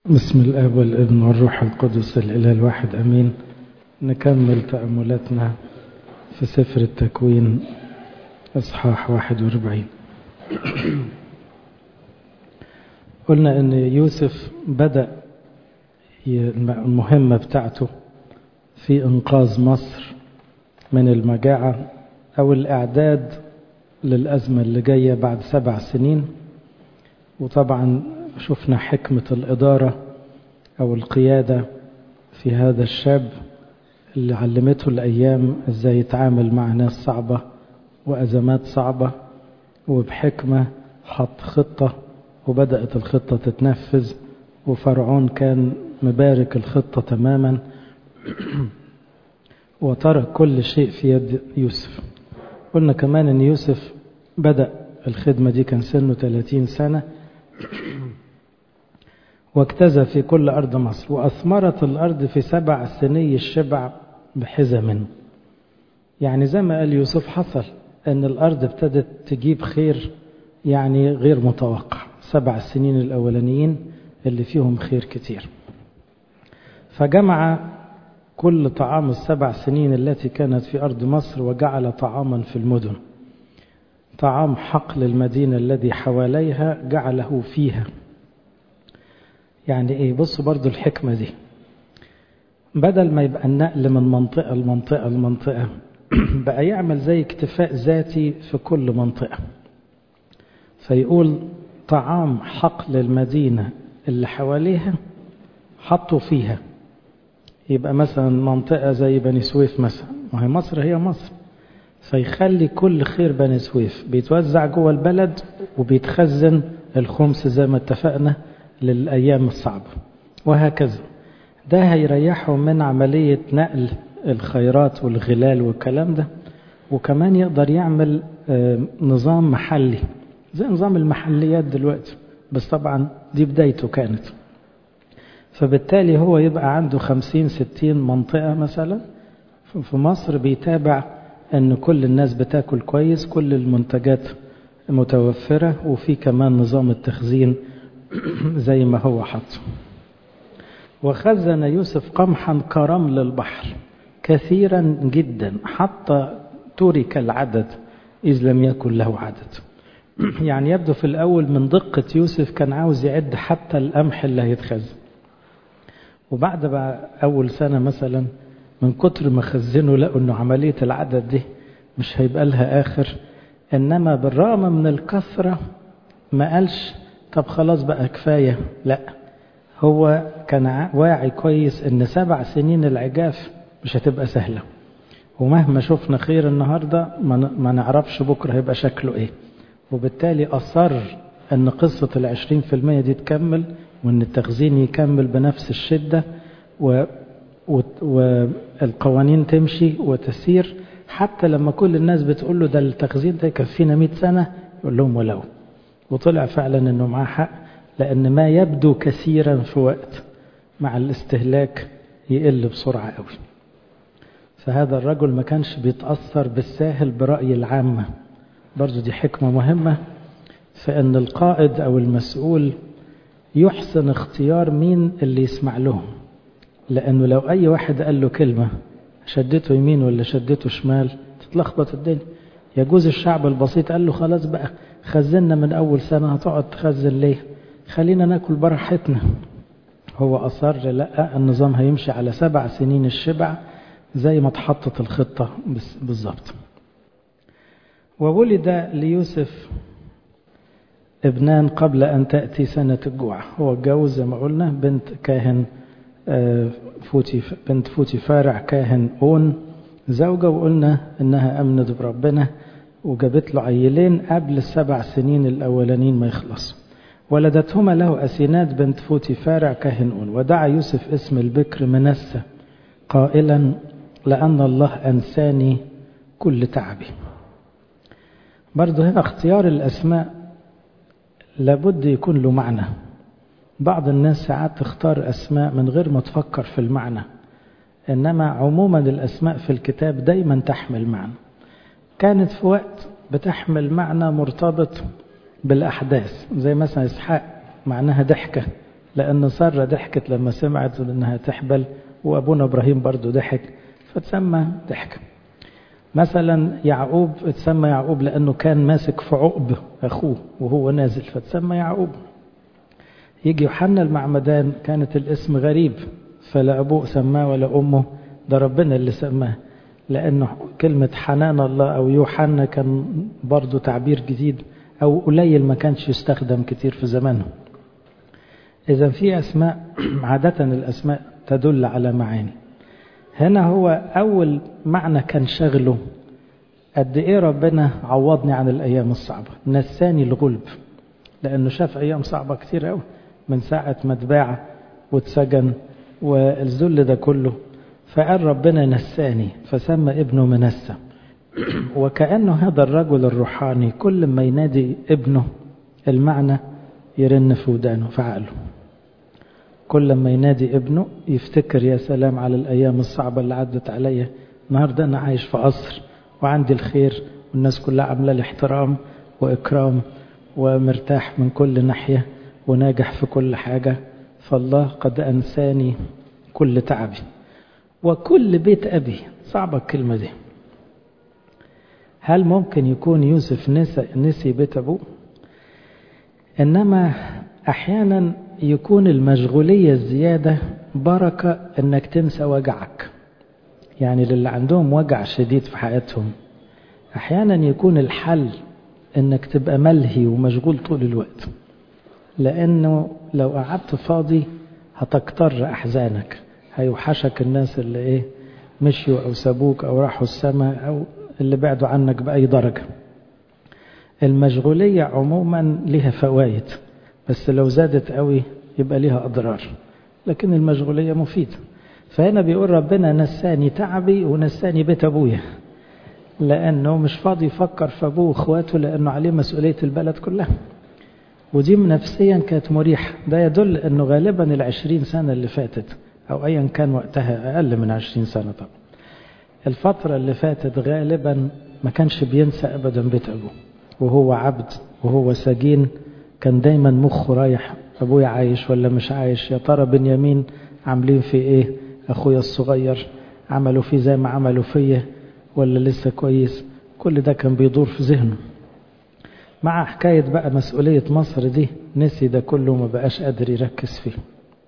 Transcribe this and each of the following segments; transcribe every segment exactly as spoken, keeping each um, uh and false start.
بسم الآب والابن والروح القدس الإله الواحد أمين. نكمل تأملاتنا في سفر التكوين إصحاح واحد وأربعين. قلنا أن يوسف بدأ المهمة بتاعته في إنقاذ مصر من المجاعة أو الإعداد للأزمة اللي جاية بعد سبع سنين. وطبعا شفنا حكمة الإدارة أو القيادة في هذا الشاب اللي علمته الأيام إزاي يتعامل مع ناس صعبة وأزمات صعبة، وبحكمة حط خطة وبدأت الخطة تتنفذ، وفرعون كان مبارك الخطة تماما وترك كل شيء في يد يوسف. قلنا كمان أن يوسف بدأ الخدمة دي كان سنه ثلاثين سنة، واجتاز في كل أرض مصر، وأثمرت الأرض في سبع سني الشبع بحزم. يعني زي ما قال يوسف حصل أن الأرض ابتدت تجيب خير يعني غير متوقع، سبع سنين الأولانيين اللي فيهم خير كتير. فجمع كل طعام السبع سنين التي كانت في أرض مصر وجعل طعاما في المدن، طعام حقل المدينة الذي حواليها جعله فيها. يعني ايه؟ بصوا برضو الحكمة دي، بدل ما يبقى النقل من منطقة لمنطقة لمنطقة بقى يعمل زي اكتفاء ذاتي في كل منطقة، فيقول طعام حقل المدينة اللي حواليها حطوا فيها. يبقى مثلا منطقة زي بني سويف مثلا، وهي مصر هي مصر، فيخلي كل خير بني سويف بيتوزع جوه البلد وبيتخزن الخمس زي ما اتفقنا للأيام الصعبة، وهكذا. ده هيريحه من عملية نقل الخيرات والغلال والكلام ده، وكمان يقدر يعمل نظام محلي زي نظام المحليات دلوقتي، بس طبعا دي بدايته كانت. فبالتالي هو يبقى عنده خمسين ستين منطقة مثلا في مصر، بيتابع أن كل الناس بتاكل كويس، كل المنتجات متوفرة، وفي كمان نظام التخزين زي ما هو حط. وخزن يوسف قمحا كرمل البحر كثيرا جدا حتى ترك العدد إذ لم يكن له عدد. يعني يبدو في الأول من دقة يوسف كان عاوز يعد حتى القمح اللي هيتخزن، وبعد بقى أول سنة مثلا من كتر ما خزنوا لقوا أنه عملية العدد دي مش هيبقى لها آخر، إنما بالرغم من الكثرة ما قالش طب خلاص بقى كفاية، لا، هو كان واعي كويس ان سبع سنين العجاف مش هتبقى سهلة، ومهما شفنا خير النهاردة ما نعرفش بكرة هيبقى شكله ايه. وبالتالي أصر ان قصة العشرين في المية دي تكمل، وان التخزين يكمل بنفس الشدة، و... و... والقوانين تمشي وتسير، حتى لما كل الناس بتقول له ده التخزين ده يكفينا مئة سنة يقول لهم ولو. وطلع فعلا انه معاه حق، لان ما يبدو كثيرا في وقت مع الاستهلاك يقل بسرعة قوي. فهذا الرجل ما كانش بيتأثر بالساهل برأي العامة. برضو دي حكمة مهمة، فان القائد او المسؤول يحسن اختيار مين اللي يسمع لهم، لانه لو اي واحد قال له كلمة شدته يمين ولا شدته شمال تتلخبط الدنيا. يجوز الشعب البسيط قال له خلاص بقى خزننا من أول سنة، هتقعد تخزن ليه؟ خلينا ناكل براحتنا. هو أصر لا، النظام هيمشي على سبع سنين الشبع زي ما تحطت الخطة بالضبط. وولد ليوسف ابنان قبل أن تأتي سنة الجوع. هو اتجوز زي ما قلنا بنت كاهن فوتي بنت فوتي فارع كاهن أون زوجة، وقلنا إنها أمنت بربنا وجابت له عيلين قبل السبع سنين الأولانين ما يخلص. ولدتهما له أسينات بنت فوتي فارع كاهن أون. ودعا يوسف اسم البكر منسى قائلا لأن الله أنساني كل تعبي. برضه هنا اختيار الأسماء لابد يكون له معنى. بعض الناس ساعات تختار أسماء من غير ما تفكر في المعنى، إنما عموما الأسماء في الكتاب دايما تحمل معنى. كانت في وقت بتحمل معنى مرتبط بالأحداث، زي مثلا إسحاق معناها ضحكة لأن سارة ضحكت لما سمعت أنها تحبل، وأبونا إبراهيم برضو ضحك فتسمى ضحك. مثلا يعقوب اتسمى يعقوب لأنه كان ماسك في عقب أخوه وهو نازل فتسمى يعقوب. يجي يوحنا المعمدان كانت الاسم غريب، فلا أبوه سماه ولا أمه، ده ربنا اللي سماه، لأنه كلمة حنان الله أو يوحنا كان برضو تعبير جديد أو قليل ما كانش يستخدم كتير في زمانه. إذا في أسماء عادة الأسماء تدل على معاني. هنا هو أول معنى كان شغله قد إيه ربنا عوضني عن الأيام الصعبة، نساني الغلب، لأنه شاف أيام صعبة كتير أوي من ساعة ما اتباع واتسجن والذل ده كله، فقال ربنا نساني فسمى ابنه منسى. وكأنه هذا الرجل الروحاني كل ما ينادي ابنه المعنى يرن في ودانه في عقله، كل ما ينادي ابنه يفتكر يا سلام على الأيام الصعبة اللي عدت عليا، النهاردة أنا عايش في قصر وعندي الخير والناس كلها عاملة لي احترام وإكرام ومرتاح من كل ناحية وناجح في كل حاجة، فالله قد أنساني كل تعبي وكل بيت أبي. صعبة الكلمة دي. هل ممكن يكون يوسف نسي, نسي بيت أبوه؟ إنما أحيانا يكون المشغولية الزيادة بركة إنك تنسى وجعك. يعني للي عندهم وجع شديد في حياتهم أحيانا يكون الحل إنك تبقى ملهي ومشغول طول الوقت، لأنه لو قعدت فاضي هتكتر أحزانك، هيوحشك الناس اللي إيه مشيوا أو سابوك أو راحوا السماء أو اللي بعدوا عنك بأي درجة. المشغولية عموما لها فوائد، بس لو زادت قوي يبقى لها أضرار، لكن المشغولية مفيدة. فهنا بيقول ربنا نساني تعبي ونساني بيت أبويا، لأنه مش فاضي يفكر في أبوه وإخواته، لأنه عليه مسؤولية البلد كلها، ودي نفسيا كانت مريحة. ده يدل أنه غالبا العشرين سنة اللي فاتت أو أيا كان وقتها أقل من عشرين سنة طبعا، الفترة اللي فاتت غالبا ما كانش بينسى أبدا بيت أبوه، وهو عبد وهو سجين كان دايما مخه رايح أبويا عايش ولا مش عايش، يا ترى بنيامين عاملين في إيه، أخويا الصغير عملوا فيه زي ما عملوا فيه ولا لسه كويس. كل ده كان بيدور في ذهنه. مع حكاية بقى مسؤولية مصر دي نسي ده كله ما بقاش قادر يركز فيه.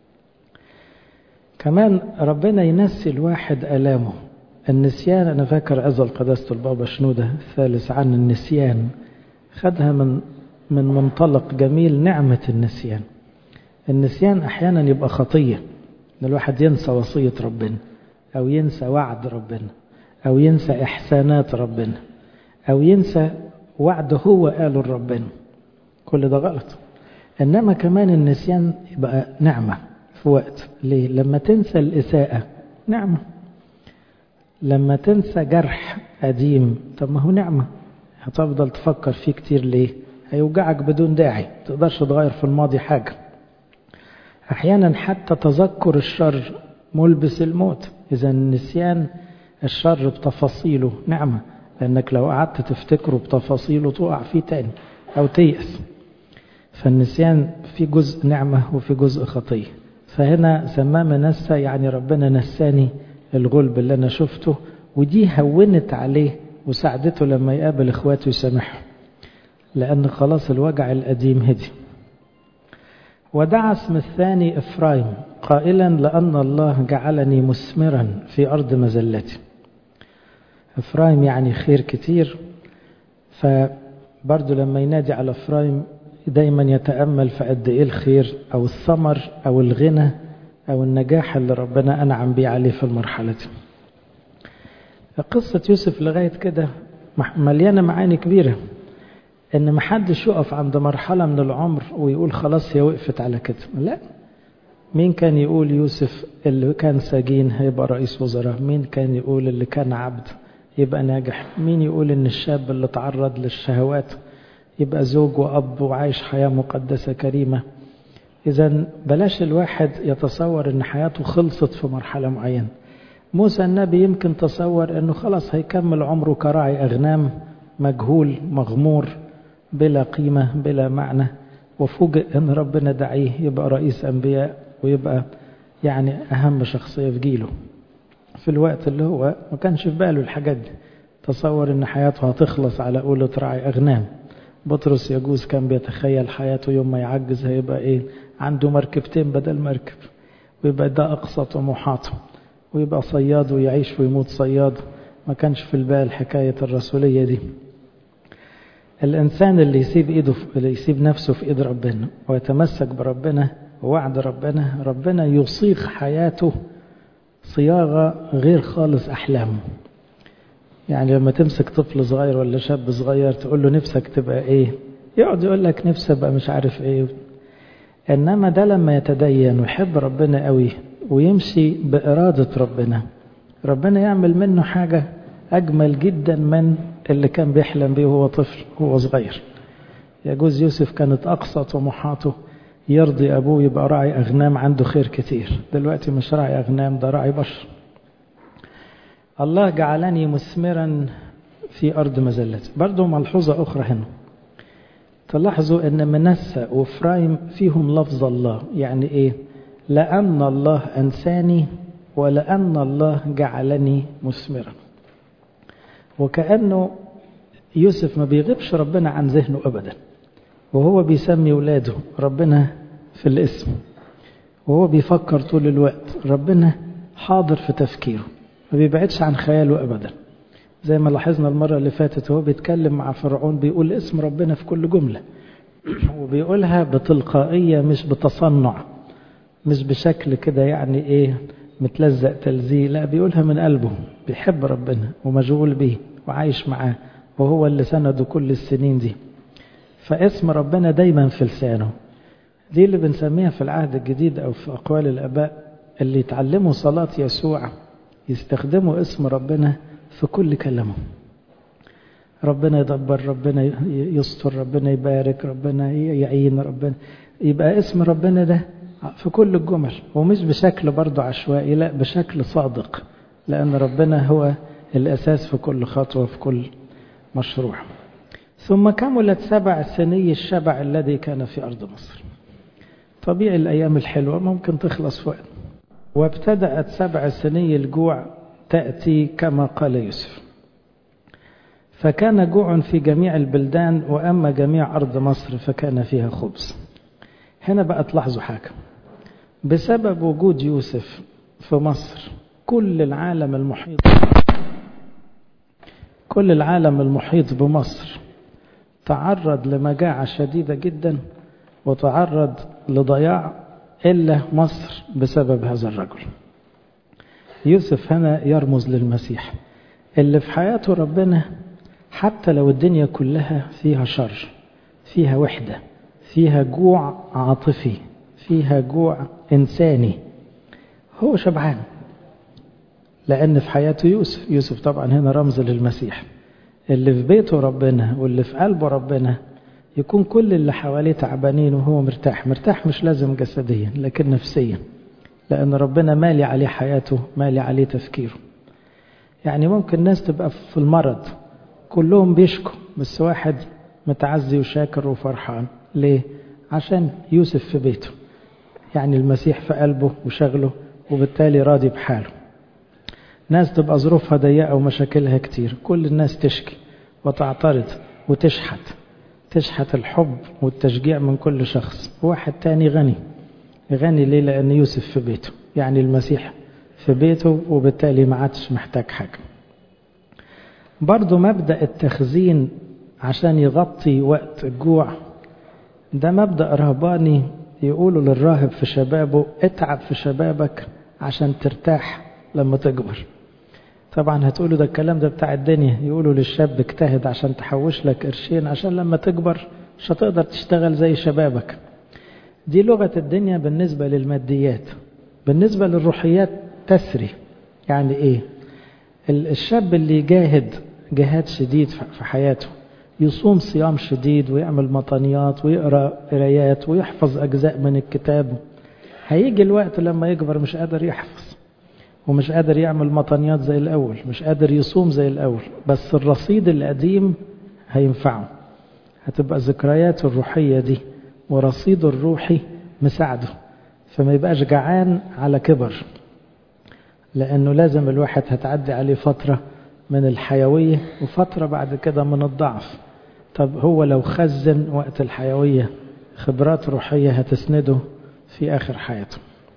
كمان ربنا ينسي الواحد ألامه. النسيان أنا فاكر أزل قداسة البابا شنودة الثالث عن النسيان خدها من من منطلق جميل، نعمة النسيان. النسيان أحيانا يبقى خطية، إن الواحد ينسى وصية ربنا أو ينسى وعد ربنا أو ينسى إحسانات ربنا أو ينسى وعد هو قاله لربنا، كل ده غلط. إنما كمان النسيان يبقى نعمة في وقت. ليه؟ لما تنسى الإساءة نعمة، لما تنسى جرح قديم طب ما هو نعمة، هتفضل تفكر فيه كتير ليه؟ هيوجعك بدون داعي، تقدرش تغير في الماضي حاجة. أحيانا حتى تذكر الشر ملبس الموت. إذا النسيان الشر بتفاصيله نعمة، لأنك لو قعدت تفتكره بتفاصيله تقع فيه تاني أو تيأس. فالنسيان في جزء نعمة وفي جزء خطية. فهنا سماه منسى، يعني ربنا نساني الغلب اللي أنا شفته، ودي هونت عليه وساعدته لما يقابل إخواته يسامحه، لأن خلاص الوجع القديم هدي. ودعا اسم الثاني إفرايم قائلا لأن الله جعلني مثمرا في أرض مزلتي. إفرايم يعني خير كتير، فبرضو لما ينادي على إفرايم دايما يتأمل في قد إيه الخير أو الثمر أو الغنى أو النجاح اللي ربنا أنعم بيه عليه في المرحلة دي. قصة يوسف لغاية كده مليانة معاني كبيرة، إن محدش يقف عند مرحلة من العمر ويقول خلاص هي وقفت على كده. لا، مين كان يقول يوسف اللي كان سجين هيبقى رئيس وزراء؟ مين كان يقول اللي كان عبد يبقى ناجح؟ مين يقول إن الشاب اللي تعرض للشهوات يبقى زوج وأب وعايش حياة مقدسة كريمة؟ إذن بلاش الواحد يتصور إن حياته خلصت في مرحلة معينة. موسى النبي يمكن تصور إنه خلاص هيكمل عمره كراعي أغنام، مجهول مغمور بلا قيمة بلا معنى، وفوجئ أن ربنا دعيه يبقى رئيس أنبياء ويبقى يعني أهم شخصية في جيله في الوقت اللي هو ما كانش في باله الحاجات دي. تصور أن حياته هتخلص على قولة راعي أغنام. بطرس يجوز كان بيتخيل حياته يوم ما يعجز هيبقى إيه، عنده مركبتين بدل مركب، ويبقى ده أقصى طموحاته، ويبقى صياد ويعيش ويموت صياد. ما كانش في البال حكاية الرسولية دي. الإنسان اللي يسيب إيده اللي يسيب نفسه في إيد ربنا ويتمسك بربنا ووعد ربنا، ربنا يصيغ حياته صياغة غير خالص أحلامه. يعني لما تمسك طفل صغير ولا شاب صغير تقول له نفسك تبقى إيه، يقعد يقول لك نفسي أبقى مش عارف إيه. إنما ده لما يتدين ويحب ربنا قوي ويمشي بإرادة ربنا، ربنا يعمل منه حاجة أجمل جدا من اللي كان بيحلم بيه وهو طفل وهو صغير. يجوز يوسف كانت أقصى طموحاته يرضي أبوه يبقى راعي أغنام، عنده خير كتير. دلوقتي مش راعي أغنام، ده راعي بشر. الله جعلني مثمرا في أرض مزلتي. برضو ملحوظة أخرى هنا، تلاحظوا أن منسى وفرايم فيهم لفظ الله. يعني إيه؟ لأن الله أنساني ولأن الله جعلني مثمرا. وكأنه يوسف ما بيغيبش ربنا عن ذهنه أبدا، وهو بيسمي ولاده ربنا في الاسم، وهو بيفكر طول الوقت ربنا حاضر في تفكيره، ما بيبعدش عن خياله أبدا. زي ما لاحظنا المرة اللي فاتت وهو بيتكلم مع فرعون بيقول اسم ربنا في كل جملة، وبيقولها بتلقائية مش بتصنع، مش بشكل كده يعني ايه متلزق تلزيق، لا بيقولها من قلبه، بيحب ربنا ومشغول به وعايش معاه، وهو اللي سنده كل السنين دي. فاسم ربنا دايما في لسانه. دي اللي بنسميها في العهد الجديد أو في أقوال الآباء اللي يتعلموا صلاة يسوع يستخدموا اسم ربنا في كل كلامه. ربنا يدبر، ربنا يستر، ربنا يبارك، ربنا يعين، ربنا يبقى اسم ربنا ده في كل الجمل، ومش بشكل برضو عشوائي، لا بشكل صادق، لأن ربنا هو الأساس في كل خطوة في كل مشروع. ثم كملت سبع سني الشبع الذي كان في أرض مصر. طبيعي الأيام الحلوة ممكن تخلص في وقت. وابتدأت سبع سني الجوع تأتي كما قال يوسف. فكان جوع في جميع البلدان، وأما جميع أرض مصر فكان فيها خبز. هنا بقى تلاحظوا حاجة، بسبب وجود يوسف في مصر كل العالم المحيط كل العالم المحيط بمصر تعرض لمجاعة شديدة جدا وتعرض لضياع إلا مصر بسبب هذا الرجل. يوسف هنا يرمز للمسيح اللي في حياته ربنا حتى لو الدنيا كلها فيها شر، فيها وحدة، فيها جوع عاطفي، فيها جوع إنساني، هو شبعان، لأن في حياته يوسف يوسف طبعا هنا رمز للمسيح اللي في بيته ربنا واللي في قلبه ربنا، يكون كل اللي حواليه تعبانين وهو مرتاح. مرتاح مش لازم جسديا لكن نفسيا، لأن ربنا مالي عليه حياته، مالي عليه تفكيره. يعني ممكن ناس تبقى في المرض كلهم بيشكوا، بس واحد متعزي وشاكر وفرحان. ليه؟ عشان يوسف في بيته، يعني المسيح في قلبه وشغله، وبالتالي راضي بحاله. ناس تبقى ظروفها ضيقة ومشاكلها كتير، كل الناس تشكي وتعترض وتشحت تشحت الحب والتشجيع من كل شخص. واحد تاني غني غني ليه؟ لأن يوسف في بيته، يعني المسيح في بيته، وبالتالي ما عادش محتاج حاجة. برضو مبدأ التخزين عشان يغطي وقت الجوع ده مبدأ رهباني. يقولوا للراهب في شبابه اتعب في شبابك عشان ترتاح لما تكبر. طبعا هتقولوا ده الكلام ده بتاع الدنيا. يقولوا للشاب اجتهد عشان تحوش لك قرشين عشان لما تكبر مش هتقدر تشتغل زي شبابك. دي لغة الدنيا بالنسبة للماديات. بالنسبة للروحيات تسري. يعني ايه؟ الشاب اللي يجاهد جهاد شديد في حياته، يصوم صيام شديد ويعمل مطانيات ويقرأ قرايات ويحفظ أجزاء من الكتاب، هيجي الوقت لما يكبر مش قادر يحفظ ومش قادر يعمل مطانيات زي الأول، مش قادر يصوم زي الأول، بس الرصيد القديم هينفعه. هتبقى ذكريات الروحية دي ورصيده الروحي مساعده، فما يبقاش جعان على كبر، لأنه لازم الواحد هتعدي عليه فترة من الحيوية وفترة بعد كده من الضعف. طب هو لو خزن وقت الحيوية خبرات روحية هتسنده في آخر حياته.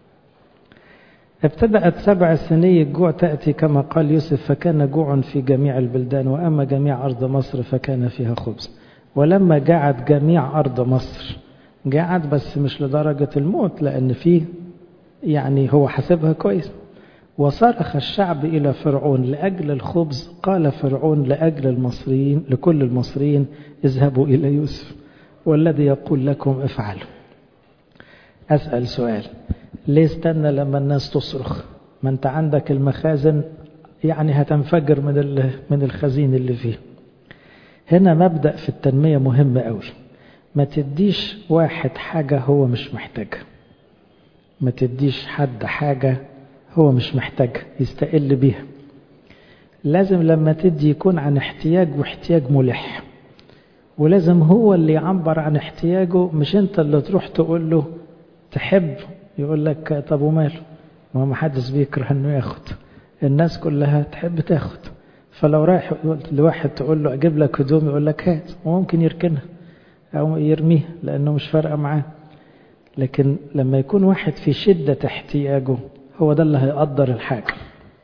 ابتدأت سبع سنين الجوع تأتي كما قال يوسف، فكان جوع في جميع البلدان، وأما جميع أرض مصر فكان فيها خبز. ولما جاعت جميع أرض مصر، جاعت بس مش لدرجة الموت، لأن فيه يعني هو حسبها كويس. وصرخ الشعب إلى فرعون لأجل الخبز، قال فرعون لأجل المصريين لكل المصريين اذهبوا إلى يوسف والذي يقول لكم افعلوا. أسأل سؤال، ليه استنى لما الناس تصرخ؟ ما انت عندك المخازن يعني هتنفجر من من الخزين اللي فيه. هنا مبدأ في التنمية مهم قوي، ما تديش واحد حاجة هو مش محتاجها، ما تديش حد حاجة هو مش محتاج يستقل بيها. لازم لما تدي يكون عن احتياج واحتياج ملح، ولازم هو اللي يعبر عن احتياجه، مش انت اللي تروح تقول له تحب يقول لك طب وماله، ما ما حدش بيكره انه ياخد، الناس كلها تحب تاخد. فلو رايح لواحد تقول له اجيب لك هدوم يقول لك هات، وممكن يركنها او يرميها لانه مش فارقه معاه. لكن لما يكون واحد في شدة احتياجه هو ده اللي هيقدر الحاجة.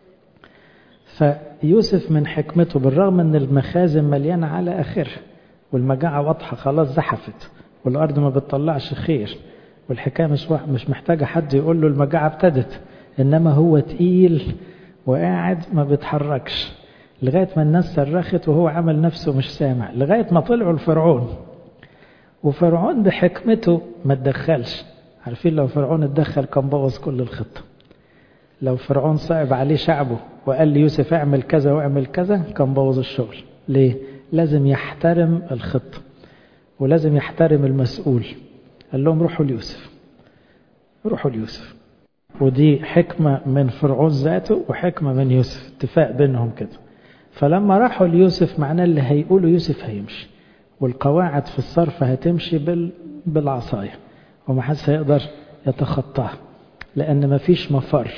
فيوسف من حكمته بالرغم ان المخازن مليانة على اخرها والمجاعة واضحة خلاص زحفت والارض ما بتطلعش خير والحكاية مش مش محتاجة حد يقول له المجاعة ابتدت، انما هو تقيل وقاعد ما بيتحركش لغاية ما الناس صرخت وهو عمل نفسه مش سامع، لغاية ما طلعوا الفرعون. وفرعون بحكمته ما تدخلش. عارفين لو فرعون اتدخل كان بوظ كل الخطة. لو فرعون صعب عليه شعبه وقال لي يوسف اعمل كذا واعمل كذا كان بوظ الشغل. ليه؟ لازم يحترم الخطة ولازم يحترم المسؤول. قال لهم روحوا ليوسف، روحوا ليوسف. ودي حكمة من فرعون ذاته وحكمة من يوسف، اتفاق بينهم كده. فلما راحوا ليوسف معناه اللي هيقولوا يوسف هيمشي، والقواعد في الصرف هتمشي بال... بالعصاية ومحدش هيقدر يتخطاها، لأن مفيش مفر.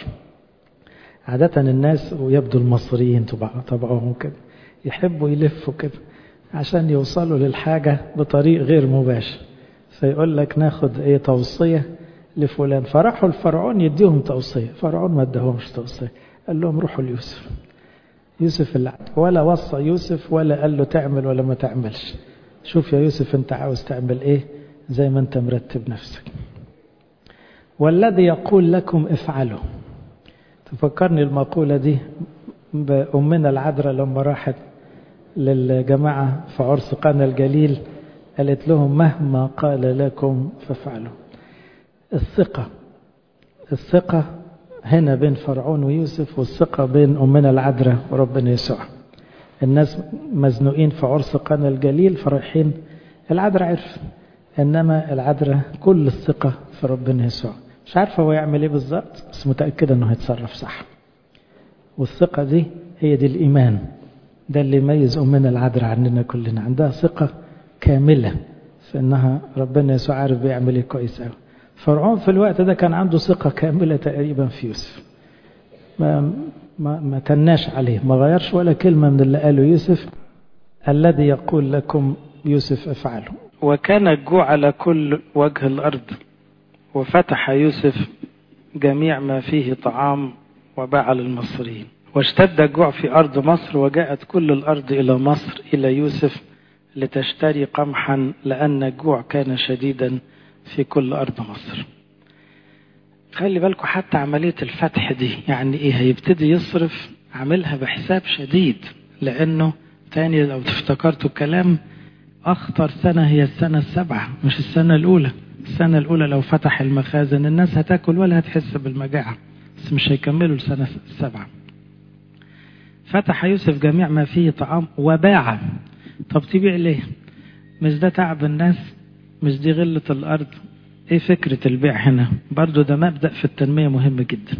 عادة الناس ويبدو المصريين طبعهم كده يحبوا يلفوا كده عشان يوصلوا للحاجة بطريق غير مباشر، فيقول لك ناخد ايه توصية لفلان، فراحوا الفرعون يديهم توصية، فرعون ما ادهمش توصية، قال لهم روحوا ليوسف. يوسف اللي ولا وصى يوسف ولا قال له تعمل ولا ما تعملش، شوف يا يوسف انت عاوز تعمل ايه زي ما انت مرتب نفسك. والذي يقول لكم افعلوا. تفكرني المقولة دي بأمنا العذراء لما راحت للجماعة في عرس قانا الجليل قالت لهم مهما قال لكم فافعلوا. الثقة الثقة هنا بين فرعون ويوسف، والثقة بين أمنا العذراء وربنا يسوع. الناس مزنوقين في عرس قانا الجليل فرايحين، العذراء عرف، إنما العذراء كل الثقة في ربنا يسوع. مش عارفة هو يعمل ايه بالظبط بس متأكدة انه هيتصرف صح. والثقة دي هي دي الإيمان، ده اللي يميز أمنا العذراء عننا كلنا، عندها ثقة كاملة في انها ربنا يسوع عارف بيعمل ايه كويس قوي. فرعون في الوقت ده كان عنده ثقة كاملة تقريبا في يوسف، ما ما ما تناش عليه، ما غيرش ولا كلمة من اللي قاله يوسف. الذي يقول لكم يوسف افعلوا. وكان الجوع على كل وجه الأرض، وفتح يوسف جميع ما فيه طعام وباع للمصريين. واشتد الجوع في أرض مصر، وجاءت كل الأرض إلى مصر إلى يوسف لتشتري قمحا، لأن الجوع كان شديدا في كل أرض مصر. خلي بالكم حتى عملية الفتح دي يعني إيه، هيبتدي يصرف عملها بحساب شديد، لأنه تاني لو تفتكرتوا الكلام أخطر سنة هي السنة السبعة مش السنة الأولى. السنة الأولى لو فتح المخازن الناس هتاكل ولا هتحس بالمجاعة، بس مش هيكملوا السنة السبعة. فتح يوسف جميع ما فيه طعام وباع. طب تبيع ليه؟ مش ده تعب الناس؟ مش دي غلة الأرض؟ ايه فكرة البيع هنا؟ برضو ده مبدأ في التنمية مهم جدا.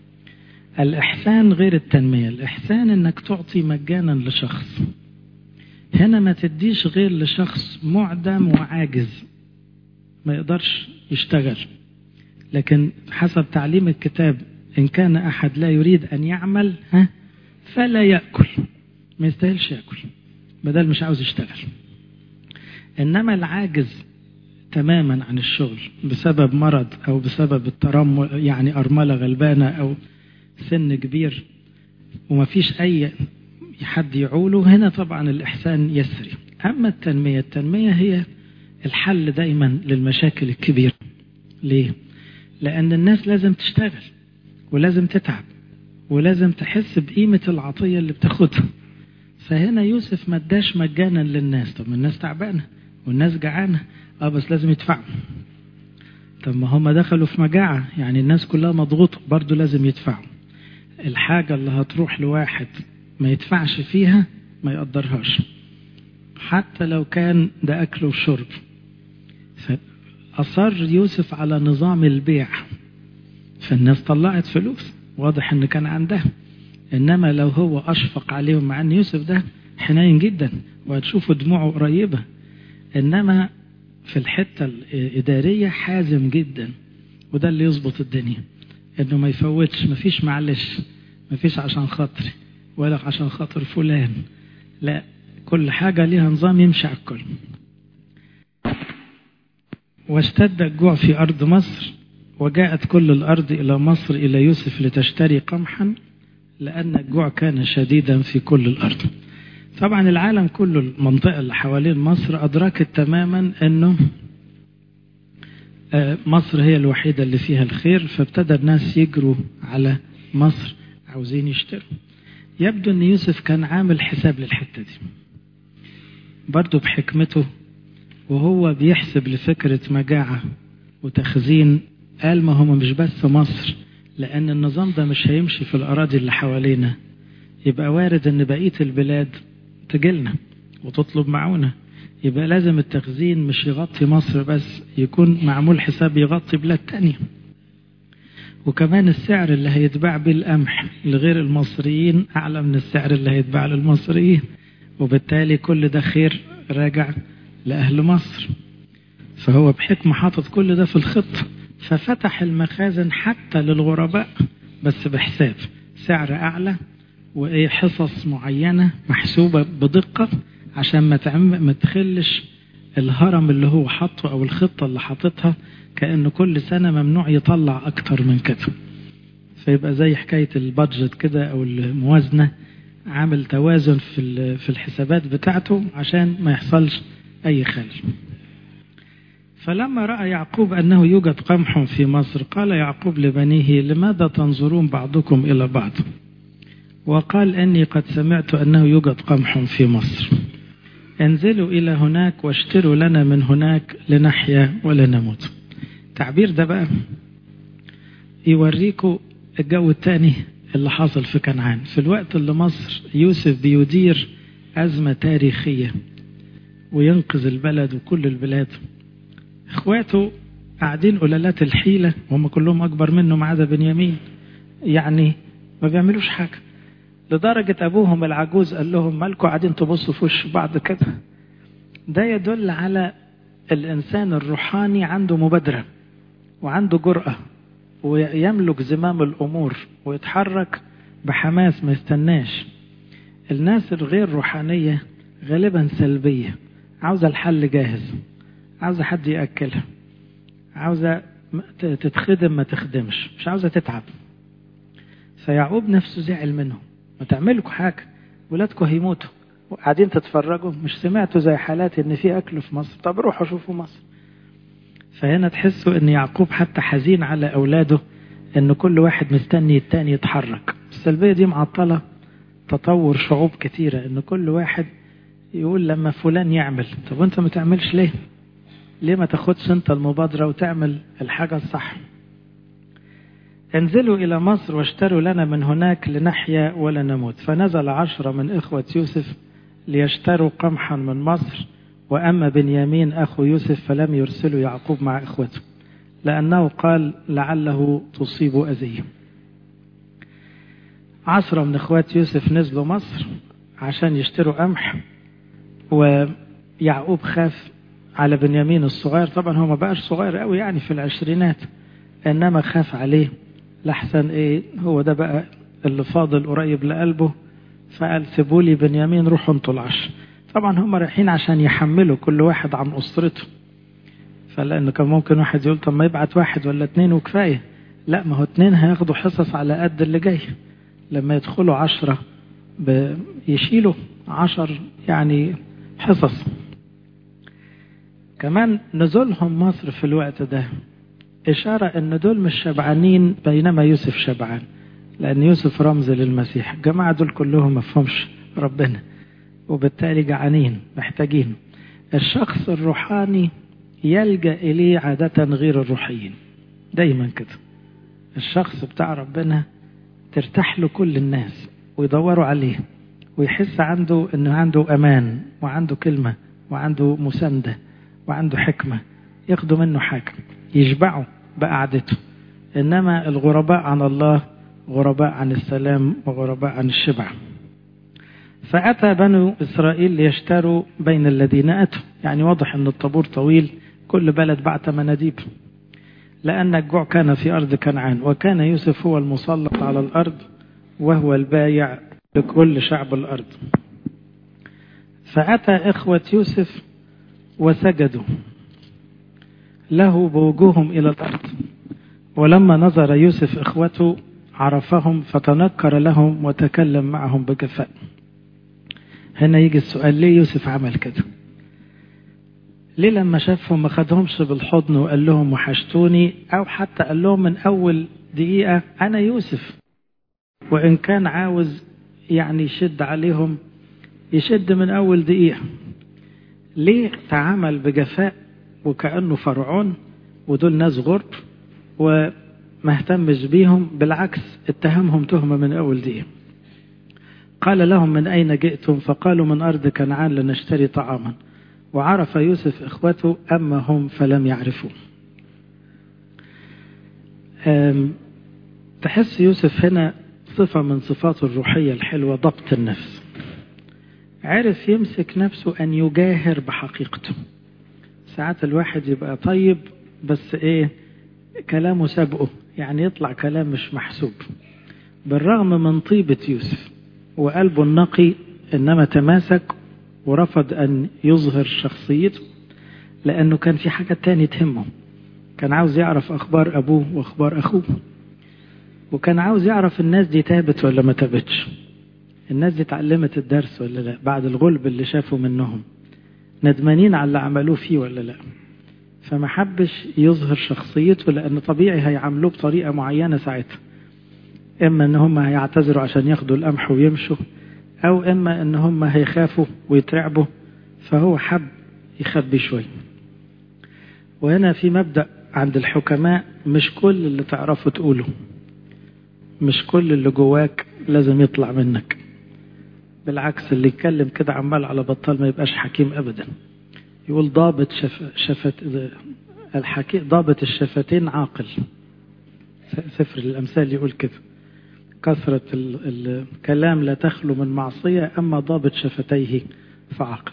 الإحسان غير التنمية. الإحسان انك تعطي مجانا لشخص، هنا ما تديش غير لشخص معدم وعاجز، ما يقدرش يشتغل. لكن حسب تعليم الكتاب إن كان أحد لا يريد أن يعمل ها فلا يأكل، ما يستاهلش يأكل بدل مش عاوز يشتغل. إنما العاجز تماما عن الشغل بسبب مرض أو بسبب الترمل، يعني أرملة غلبانة أو سن كبير وما فيش أي حد يعوله، هنا طبعا الإحسان يسري. أما التنمية، التنمية هي الحل دايما للمشاكل الكبيرة. ليه؟ لأن الناس لازم تشتغل ولازم تتعب ولازم تحس بقيمة العطية اللي بتاخدها. فهنا يوسف ما اداش مجانا للناس. طب الناس تعبانة والناس جعانة، اه بس لازم يدفعوا. طب ما هم دخلوا في مجاعة، يعني الناس كلها مضغوطة برضو لازم يدفعوا. الحاجة اللي هتروح لواحد ما يدفعش فيها ما يقدرهاش، حتى لو كان ده أكل وشرب. أصر يوسف على نظام البيع، فالناس طلعت فلوس، واضح ان كان عندها. انما لو هو اشفق عليهم، مع ان يوسف ده حنين جدا وهتشوفوا دموعه قريبة، انما في الحتة الادارية حازم جدا، وده اللي يظبط الدنيا، انه ما يفوتش، ما فيش معلش، ما فيش عشان خاطري ولا عشان خاطر فلان، لا، كل حاجة ليها نظام يمشي على الكل. واشتد الجوع في أرض مصر، وجاءت كل الأرض إلى مصر إلى يوسف لتشتري قمحا، لأن الجوع كان شديدا في كل الأرض. طبعا العالم كله، المنطقة اللي حوالين مصر أدركت تماما أنه مصر هي الوحيدة اللي فيها الخير، فابتدى الناس يجروا على مصر عاوزين يشتروا. يبدو أن يوسف كان عامل حساب للحتة دي برضو بحكمته، وهو بيحسب لفكرة مجاعة وتخزين. قال ما هم مش بس مصر، لأن النظام ده مش هيمشي في الأراضي اللي حوالينا، يبقى وارد أن بقية البلاد تجلنا وتطلب معونة، يبقى لازم التخزين مش يغطي مصر بس، يكون معمول حساب يغطي بلاد تانية. وكمان السعر اللي هيتباع بالقمح لغير المصريين أعلى من السعر اللي هيتباع للمصريين، وبالتالي كل ده خير راجع لأهل مصر. فهو بحكمة حاطط كل ده في الخطة، ففتح المخازن حتى للغرباء بس بحساب سعر أعلى وإيه حصص معينة محسوبة بدقة، عشان ما ما تخلش الهرم اللي هو حاطه أو الخطة اللي حاطتها، كأنه كل سنة ممنوع يطلع أكتر من كده. فيبقى زي حكاية البادجت كده أو الموازنة، عامل توازن في في الحسابات بتاعته عشان ما يحصلش أي خلل. فلما رأى يعقوب أنه يوجد قمح في مصر، قال يعقوب لبنيه لماذا تنظرون بعضكم إلى بعض؟ وقال أني قد سمعت أنه يوجد قمح في مصر، انزلوا إلى هناك واشتروا لنا من هناك لنحيا ولا نموت. التعبير ده بقى يوريكوا الجو الثاني اللي حاصل في كنعان في الوقت اللي مصر يوسف بيدير أزمة تاريخية وينقذ البلد وكل البلاد. اخواته قاعدين قلالات الحيلة وهم كلهم أكبر منه ما عدا بنيامين، يعني ما بيعملوش حاجة، لدرجة أبوهم العجوز قال لهم مالكوا قاعدين تبصوا في وش بعض كده. ده يدل على الإنسان الروحاني عنده مبادرة وعنده جرأة ويملك زمام الأمور ويتحرك بحماس ما يستناش. الناس الغير روحانية غالبا سلبية، عاوزة الحل جاهز، عاوزة حد يأكلها، عاوزة تتخدم ما تخدمش، مش عاوزة تتعب. فيعقوب نفسه زعل منهم، ما تعملكوا حاجة، ولادكوا هيموتوا وقاعدين تتفرجوا، مش سمعتوا زي حالات ان في اكل في مصر؟ طب روحوا شوفوا مصر. فهنا تحسوا ان يعقوب حتى حزين على اولاده، ان كل واحد مستني التاني يتحرك. السلبية دي معطلة تطور شعوب كتيرة، ان كل واحد يقول لما فلان يعمل، طب وانت ما تعملش ليه؟ ليه ما تاخدش انت المبادرة وتعمل الحاجة الصح؟ انزلوا إلى مصر واشتروا لنا من هناك لنحيا ولا نموت. فنزل عشرة من إخوة يوسف ليشتروا قمحا من مصر، وأما بنيامين أخو يوسف فلم يرسلوا يعقوب مع إخوته، لأنه قال لعله تصيب أذية. عشرة من إخوات يوسف نزلوا مصر عشان يشتروا قمح، ويعقوب خاف على بنيامين الصغير. طبعا هو ما بقاش صغير قوي يعني في العشرينات، إنما خاف عليه لحسن إيه هو ده بقى اللي فاضل قريب لقلبه، فقال سيبوا لي بنيامين روحوا انتوا العشر. طبعا هم رايحين عشان يحملوا كل واحد عن أسرته، فلأنه كان ممكن واحد يقول طب ما يبعت واحد ولا اتنين وكفاية، لا ما هو اتنين هياخدوا حصص على قد اللي جاي، لما يدخلوا عشرة يشيلوا عشر يعني حصص. كمان نزولهم مصر في الوقت ده إشارة أن دول مش شبعانين بينما يوسف شبعان، لأن يوسف رمز للمسيح. الجماعة دول كلهم مفهومش ربنا وبالتالي جعانين محتاجين. الشخص الروحاني يلجأ إليه عادة غير الروحيين، دايما كده الشخص بتاع ربنا ترتاح له كل الناس ويدوروا عليه ويحس عنده أنه عنده أمان وعنده كلمة وعنده مساندة وعنده حكمة، ياخدوا منه حاجة يشبعوا بقعدته. إنما الغرباء عن الله غرباء عن السلام وغرباء عن الشبع. فأتى بنو إسرائيل ليشتروا بين الذين أتوا، يعني واضح أن الطابور طويل، كل بلد بعت مناديب، لأن الجوع كان في أرض كنعان، وكان يوسف هو المسلط على الأرض وهو البايع لكل شعب الأرض. فأتى إخوة يوسف وسجدوا له بوجوههم إلى الأرض، ولما نظر يوسف إخوته عرفهم فتنكر لهم وتكلم معهم بجفاء. هنا يجي السؤال، ليه يوسف عمل كده؟ ليه لما شافهم ما خدهمش بالحضن وقال لهم وحشتوني، أو حتى قال لهم من أول دقيقة أنا يوسف، وإن كان عاوز يعني يشد عليهم يشد من أول دقيقة؟ ليه تعامل بجفاء وكأنه فرعون ودول ناس غرب وما اهتمش بيهم، بالعكس اتهمهم تهمة من أول دقيقة؟ قال لهم من أين جئتم؟ فقالوا من أرض كنعان لنشتري طعاما. وعرف يوسف إخوته أما هم فلم يعرفوا. تحس يوسف هنا صفة من صفاته الروحية الحلوة، ضبط النفس. عرف يمسك نفسه أن يجاهر بحقيقته. ساعات الواحد يبقى طيب بس إيه كلامه سابقه، يعني يطلع كلام مش محسوب. بالرغم من طيبة يوسف وقلبه النقي، إنما تماسك ورفض أن يظهر شخصيته، لأنه كان في حاجة تانية تهمه. كان عاوز يعرف أخبار أبوه وأخبار أخوه، وكان عاوز يعرف الناس دي تابت ولا ما تابتش، الناس دي تعلمت الدرس ولا لا بعد الغلب اللي شافوا منهم، ندمانين على اللي عملوه فيه ولا لا. فما حبش يظهر شخصيته، لأن طبيعي هيعملوه بطريقة معينة ساعتها، إما إن هم هيعتذروا عشان ياخدوا القمح ويمشوا، أو إما إن هم هيخافوا ويترعبوا، فهو حب يخبي شوي. وهنا في مبدأ عند الحكماء، مش كل اللي تعرفه تقوله، مش كل اللي جواك لازم يطلع منك. بالعكس اللي يتكلم كده عمال على بطال ما يبقاش حكيم أبدا. يقول ضابط شف... شفت الحكي ضابط الشفتين عاقل. سفر الأمثال يقول كده، كثرة الكلام لا تخلو من معصية، أما ضابط شفتيه فعاقل.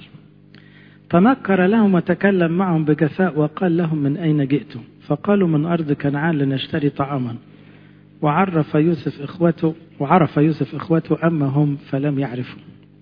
تنكر لهم وتكلم معهم بجفاء وقال لهم من أين جئتم؟ فقالوا من أرض كنعان لنشتري طعاما. وعرف يوسف إخوته وعرف يوسف إخوته أما هم فلم يعرفوا.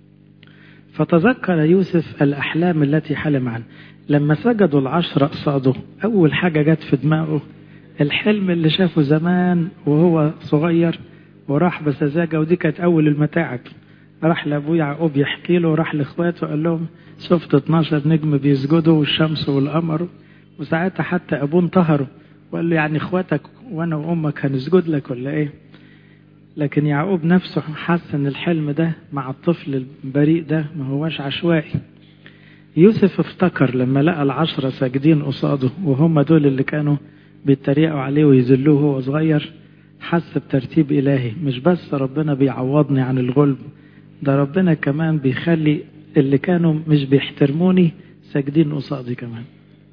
فتذكر يوسف الأحلام التي حلم عنها. لما سجدوا العشرة قصاده، أول حاجة جت في دماغه الحلم اللي شافه زمان وهو صغير وراح بسذاجة، ودي كانت أول المتاعب. راح لأبوه يعقوب يحكي له، وراح لإخواته قال لهم شفت اتناشر نجم بيسجدوا والشمس والقمر، وساعتها حتى أبوه انتهروا وقال له يعني إخواتك وأنا وأمك هنسجد لك ولا إيه؟ لكن يعقوب نفسه حس ان الحلم ده مع الطفل البريء ده ما هواش عشوائي. يوسف افتكر لما لقى العشرة ساجدين قصاده وهم دول اللي كانوا بيتريقوا عليه ويذلوه وهو صغير، حس بترتيب إلهي. مش بس ربنا بيعوضني عن الغلب، ده ربنا كمان بيخلي اللي كانوا مش بيحترموني ساجدين قصادي كمان.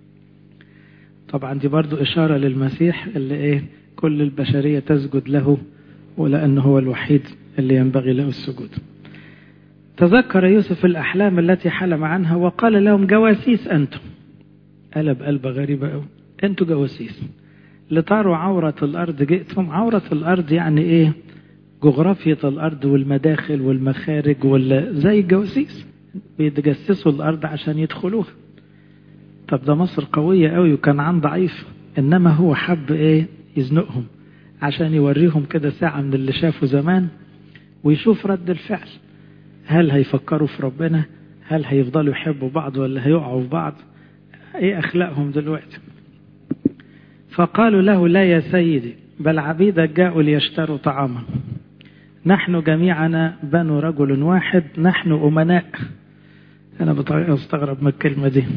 طبعا دي برضو إشارة للمسيح اللي إيه كل البشرية تسجد له، ولأنه هو الوحيد اللي ينبغي له السجود. تذكر يوسف الأحلام التي حلم عنها وقال لهم جواسيس أنتم. قلب قلبة غريبة قوي. انتوا جواسيس لتروا عورة الأرض جئتم. عورة الأرض يعني إيه؟ جغرافية الأرض والمداخل والمخارج ولا زي الجواسيس بيتجسسوا الأرض عشان يدخلوها. طب ده مصر قوية قوي وكان عن ضعيف، إنما هو حب إيه؟ يزنقهم عشان يوريهم كده ساعة من اللي شافوا زمان ويشوف رد الفعل. هل هيفكروا في ربنا؟ هل هيفضلوا يحبوا بعض ولا هيقعوا في بعض؟ ايه اخلاقهم دلوقتي؟ فقالوا له لا يا سيدي، بل عبيدك جاءوا ليشتروا طعاما، نحن جميعنا بنو رجل واحد، نحن أمناء. أنا بستغرب من الكلمة دي.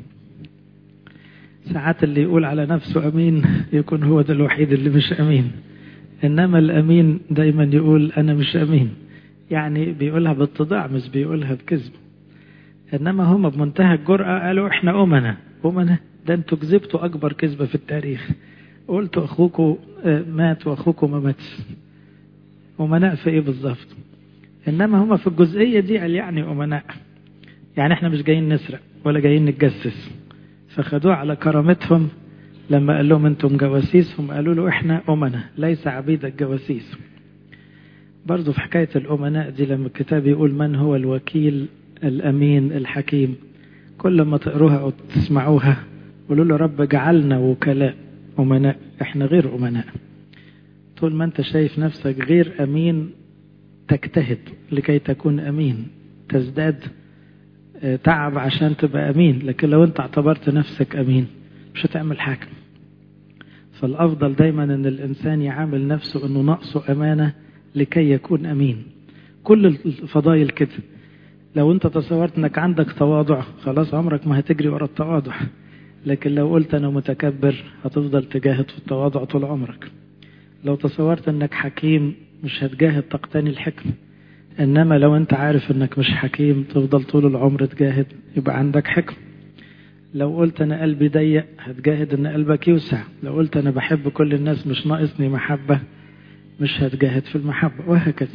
ساعات اللي يقول على نفسه أمين يكون هو ده الوحيد اللي مش أمين، إنما الأمين دايما يقول أنا مش أمين، يعني بيقولها باتضاع مش بيقولها بكذب. إنما هم بمنتهى الجرأة قالوا إحنا أمنا. أمنا ده أنتوا كذبتوا أكبر كذبة في التاريخ، قلتوا أخوكم مات وأخوكم ما ماتش. أمناء في إيه بالظبط؟ إنما هم في الجزئية دي قال يعني أمناء، يعني إحنا مش جايين نسرق ولا جايين نتجسس. فخدوه على كرامتهم لما قال لهم أنتم جواسيس، هم قالوا له إحنا أمنا ليس عبيدك جواسيس. برضو في حكاية الأمناء دي لما الكتاب يقول من هو الوكيل الأمين الحكيم، كل ما تقروها أو تسمعوها قولوا له رب جعلنا وكلاء أمناء، إحنا غير أمناء. طول ما أنت شايف نفسك غير أمين تجتهد لكي تكون أمين، تزداد تعب عشان تبقى أمين، لكن لو أنت اعتبرت نفسك أمين مش هتعمل حاجة. فالأفضل دايما أن الإنسان يعامل نفسه أنه نقصه أمانة لكي يكون أمين. كل الفضائل كده، لو أنت تصورت أنك عندك تواضع خلاص عمرك ما هتجري ورا التواضع، لكن لو قلت أنا متكبر هتفضل تجاهد في التواضع طول عمرك. لو تصورت أنك حكيم مش هتجاهد تقتني الحكم، إنما لو أنت عارف أنك مش حكيم تفضل طول العمر تجاهد يبقى عندك حكم. لو قلت أنا قلبي ضيق هتجاهد أن قلبك يوسع. لو قلت أنا بحب كل الناس مش ناقصني محبة مش هتجاهد في المحبة، وهكذا.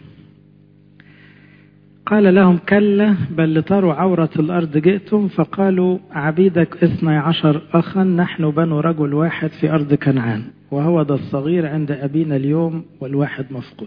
قال لهم كلا بل لتروا عورة الأرض جئتم. فقالوا عبيدك اثني عشر أخا، نحن بنو رجل واحد في أرض كنعان، وهو ده الصغير عند أبينا اليوم والواحد مفقود.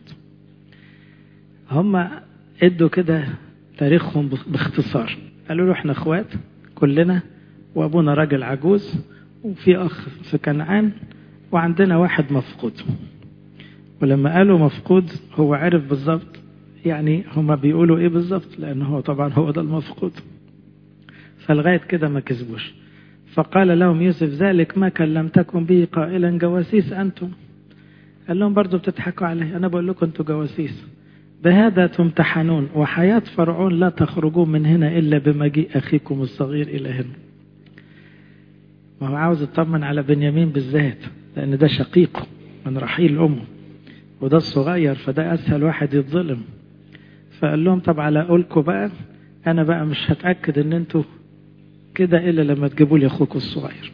هم ادوا كده تاريخهم باختصار، قالوا له احنا اخوات كلنا وابونا راجل عجوز وفي اخ في كنعان وعندنا واحد مفقود. ولما قالوا مفقود هو عرف بالظبط يعني هما بيقولوا ايه بالظبط، لانه هو طبعا هو ده المفقود. فلغاية كده ما كذبوش. فقال لهم يوسف ذلك ما كلمتكم به قائلا جواسيس أنتم. قال لهم برضو بتضحكوا علي، أنا بقول لكم أنتم جواسيس. بهذا تمتحنون وحياة فرعون لا تخرجون من هنا إلا بمجيء أخيكم الصغير إلى هنا. ما هو عاوز يطمن على بنيامين بالذات لأن ده شقيقه من رحيل أمه، وده الصغير فده أسهل واحد يتظلم. فقال لهم طب على قولكم بقى أنا بقى مش هتأكد أن أنتوا كده إلا لما تجيبوا لي أخوكم الصغير.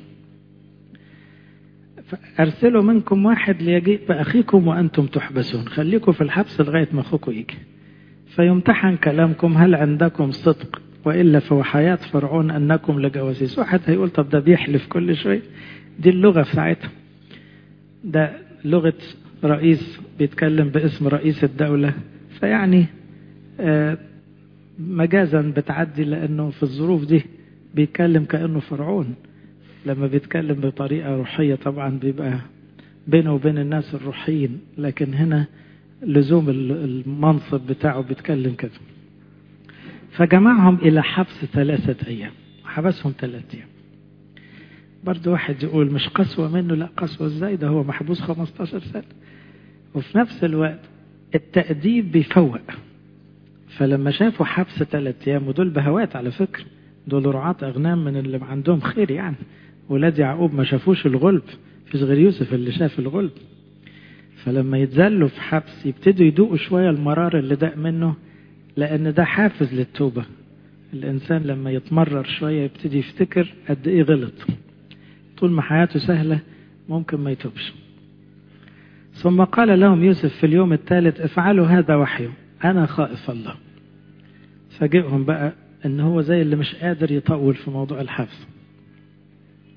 أرسلوا منكم واحد ليجيء بأخيكم وأنتم تحبسون، خليكم في الحبس لغاية ما أخوكم يجي فيمتحن كلامكم هل عندكم صدق، وإلا فهو حياة فرعون أنكم لجواسيس. واحد هيقول طب ده بيحلف كل شوي، دي اللغة ساعتها، ده لغة رئيس بيتكلم باسم رئيس الدولة، فيعني آه مجازا بتعدي لأنه في الظروف دي بيتكلم كأنه فرعون. لما بيتكلم بطريقة روحية طبعا بيبقى بينه وبين الناس الروحيين، لكن هنا لزوم المنصب بتاعه بيتكلم كده. فجمعهم إلى حبس ثلاثة أيام، حبسهم ثلاثة أيام. برضو واحد يقول مش قسوة منه، لا قسوة ازاي، ده هو محبوس خمستاشر سنة. وفي نفس الوقت التأديب بيفوق. فلما شافوا حبس ثلاثة أيام، ودول بهوات على فكرة، دول رعاة أغنام من اللي عندهم خير يعني، ولاد يعقوب ما شافوش الغلب، فيش غير يوسف اللي شاف الغلب. فلما يتزلوا في حبس يبتدوا يدوقوا شوية المرار اللي داق منه، لأن ده حافز للتوبة. الإنسان لما يتمرر شوية يبتدي يفتكر قد إيه غلط، طول ما حياته سهلة ممكن ما يتوبش. ثم قال لهم يوسف في اليوم الثالث افعلوا هذا وحيه، أنا خائف الله. فجئهم بقى إن هو زي اللي مش قادر يطول في موضوع الحبس.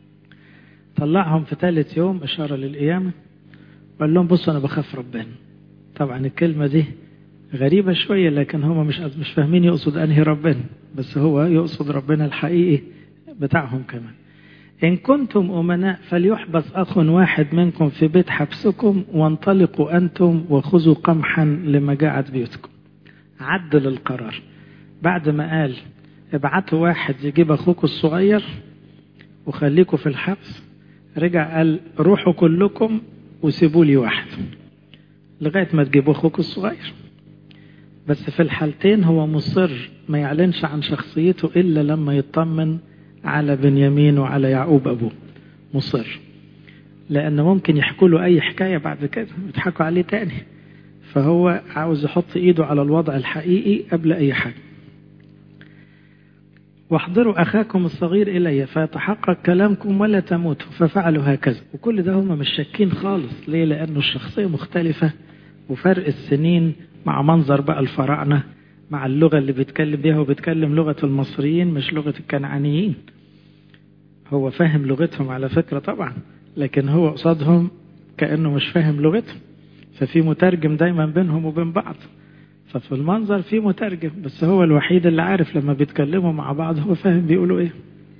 طلعهم في ثالث يوم إشارة للقيامة، وقال لهم بصوا أنا بخاف ربنا. طبعا الكلمة دي غريبة شوية، لكن هم مش مش فاهمين يقصد أنهي ربنا، بس هو يقصد ربنا الحقيقي بتاعهم كمان. إن كنتم أمناء فليحبس أخ واحد منكم في بيت حبسكم، وانطلقوا أنتم وخذوا قمحا لمجاعة بيوتكم. عدل القرار، بعد ما قال ابعتوا واحد يجيب أخوك الصغير وخليكوا في الحبس، رجع قال روحوا كلكم وسيبوا لي واحد لغاية ما تجيبوا أخوك الصغير. بس في الحالتين هو مصر ما يعلنش عن شخصيته إلا لما يطمن على بنيامين وعلى يعقوب أبوه. مصر لأنه ممكن يحكوا له أي حكاية بعد كده يضحكوا عليه تاني، فهو عاوز يحط إيده على الوضع الحقيقي قبل أي حاجة. واحضروا أخاكم الصغير إلي فيتحقق كلامكم ولا تموتوا، ففعلوا هكذا. وكل ده هم مش شاكين خالص. ليه؟ لأنه الشخصية مختلفة، وفرق السنين مع منظر بقى الفراعنة، مع اللغة اللي بيتكلم بيها، وبيتكلم لغة المصريين مش لغة الكنعانيين. هو فاهم لغتهم على فكرة طبعا، لكن هو قصادهم كأنه مش فاهم لغتهم، ففي مترجم دايما بينهم وبين بعض. ففي المنظر في مترجم، بس هو الوحيد اللي عارف لما بيتكلموا مع بعض هو فاهم بيقولوا ايه.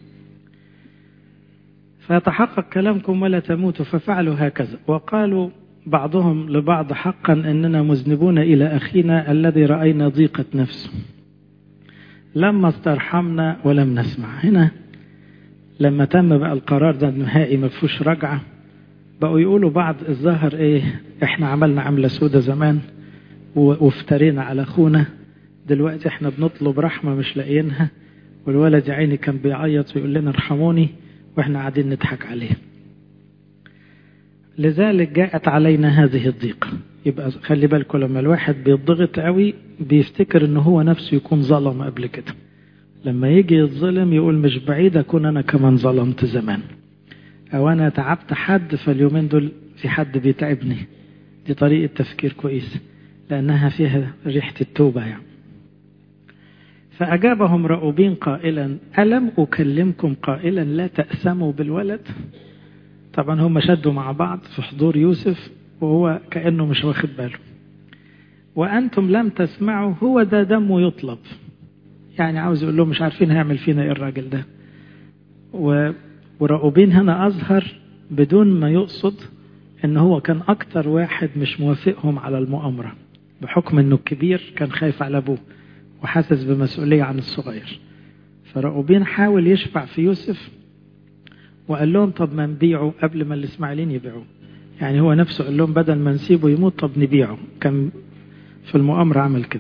فيتحقق كلامكم ولا تموتوا، ففعلوا هكذا. وقالوا بعضهم لبعض حقا إننا مذنبون إلى أخينا الذي رأينا ضيقة نفسه لما استرحمنا ولم نسمع. هنا لما تم بقى القرار ده النهائي ما فيهوش رجعة، بقوا يقولوا بعض الظاهر ايه، احنا عملنا عملة سودة زمان وافترينا على اخونا، دلوقتي احنا بنطلب رحمة مش لاقيينها، والولد يا عيني كان بيعيط ويقول لنا ارحموني واحنا قاعدين نضحك عليه، لذلك جاءت علينا هذه الضيقة. يبقى خلي بالكم لما الواحد بيضغط قوي بيفتكر انه هو نفسه يكون ظلم قبل كده، لما يجي يتظلم يقول مش بعيد اكون انا كمان ظلمت زمان، او انا تعبت حد فاليومين دول في حد بيتعبني. دي طريقة تفكير كويس لانها فيها ريحة التوبة يعني. فاجابهم رأوبين قائلا ألم أكلمكم قائلا لا تأسموا بالولد. طبعا هم شدوا مع بعض في حضور يوسف وهو كأنه مش واخد باله. وأنتم لم تسمعوا هو ده دمه يطلب، يعني عاوز يقول لهم مش عارفين هيعمل فينا ايه الراجل ده. ورأوبين هنا أظهر بدون ما يقصد ان هو كان اكتر واحد مش موافقهم على المؤامرة، بحكم انه الكبير كان خايف على ابوه وحاسس بمسؤولية عن الصغير. فرأوبين حاول يشفع في يوسف وقال لهم طب ما نبيعه قبل ما الإسماعيليين يبيعوه، يعني هو نفسه قال لهم بدل ما نسيبه يموت طب نبيعه، كان في المؤامرة عمل كده.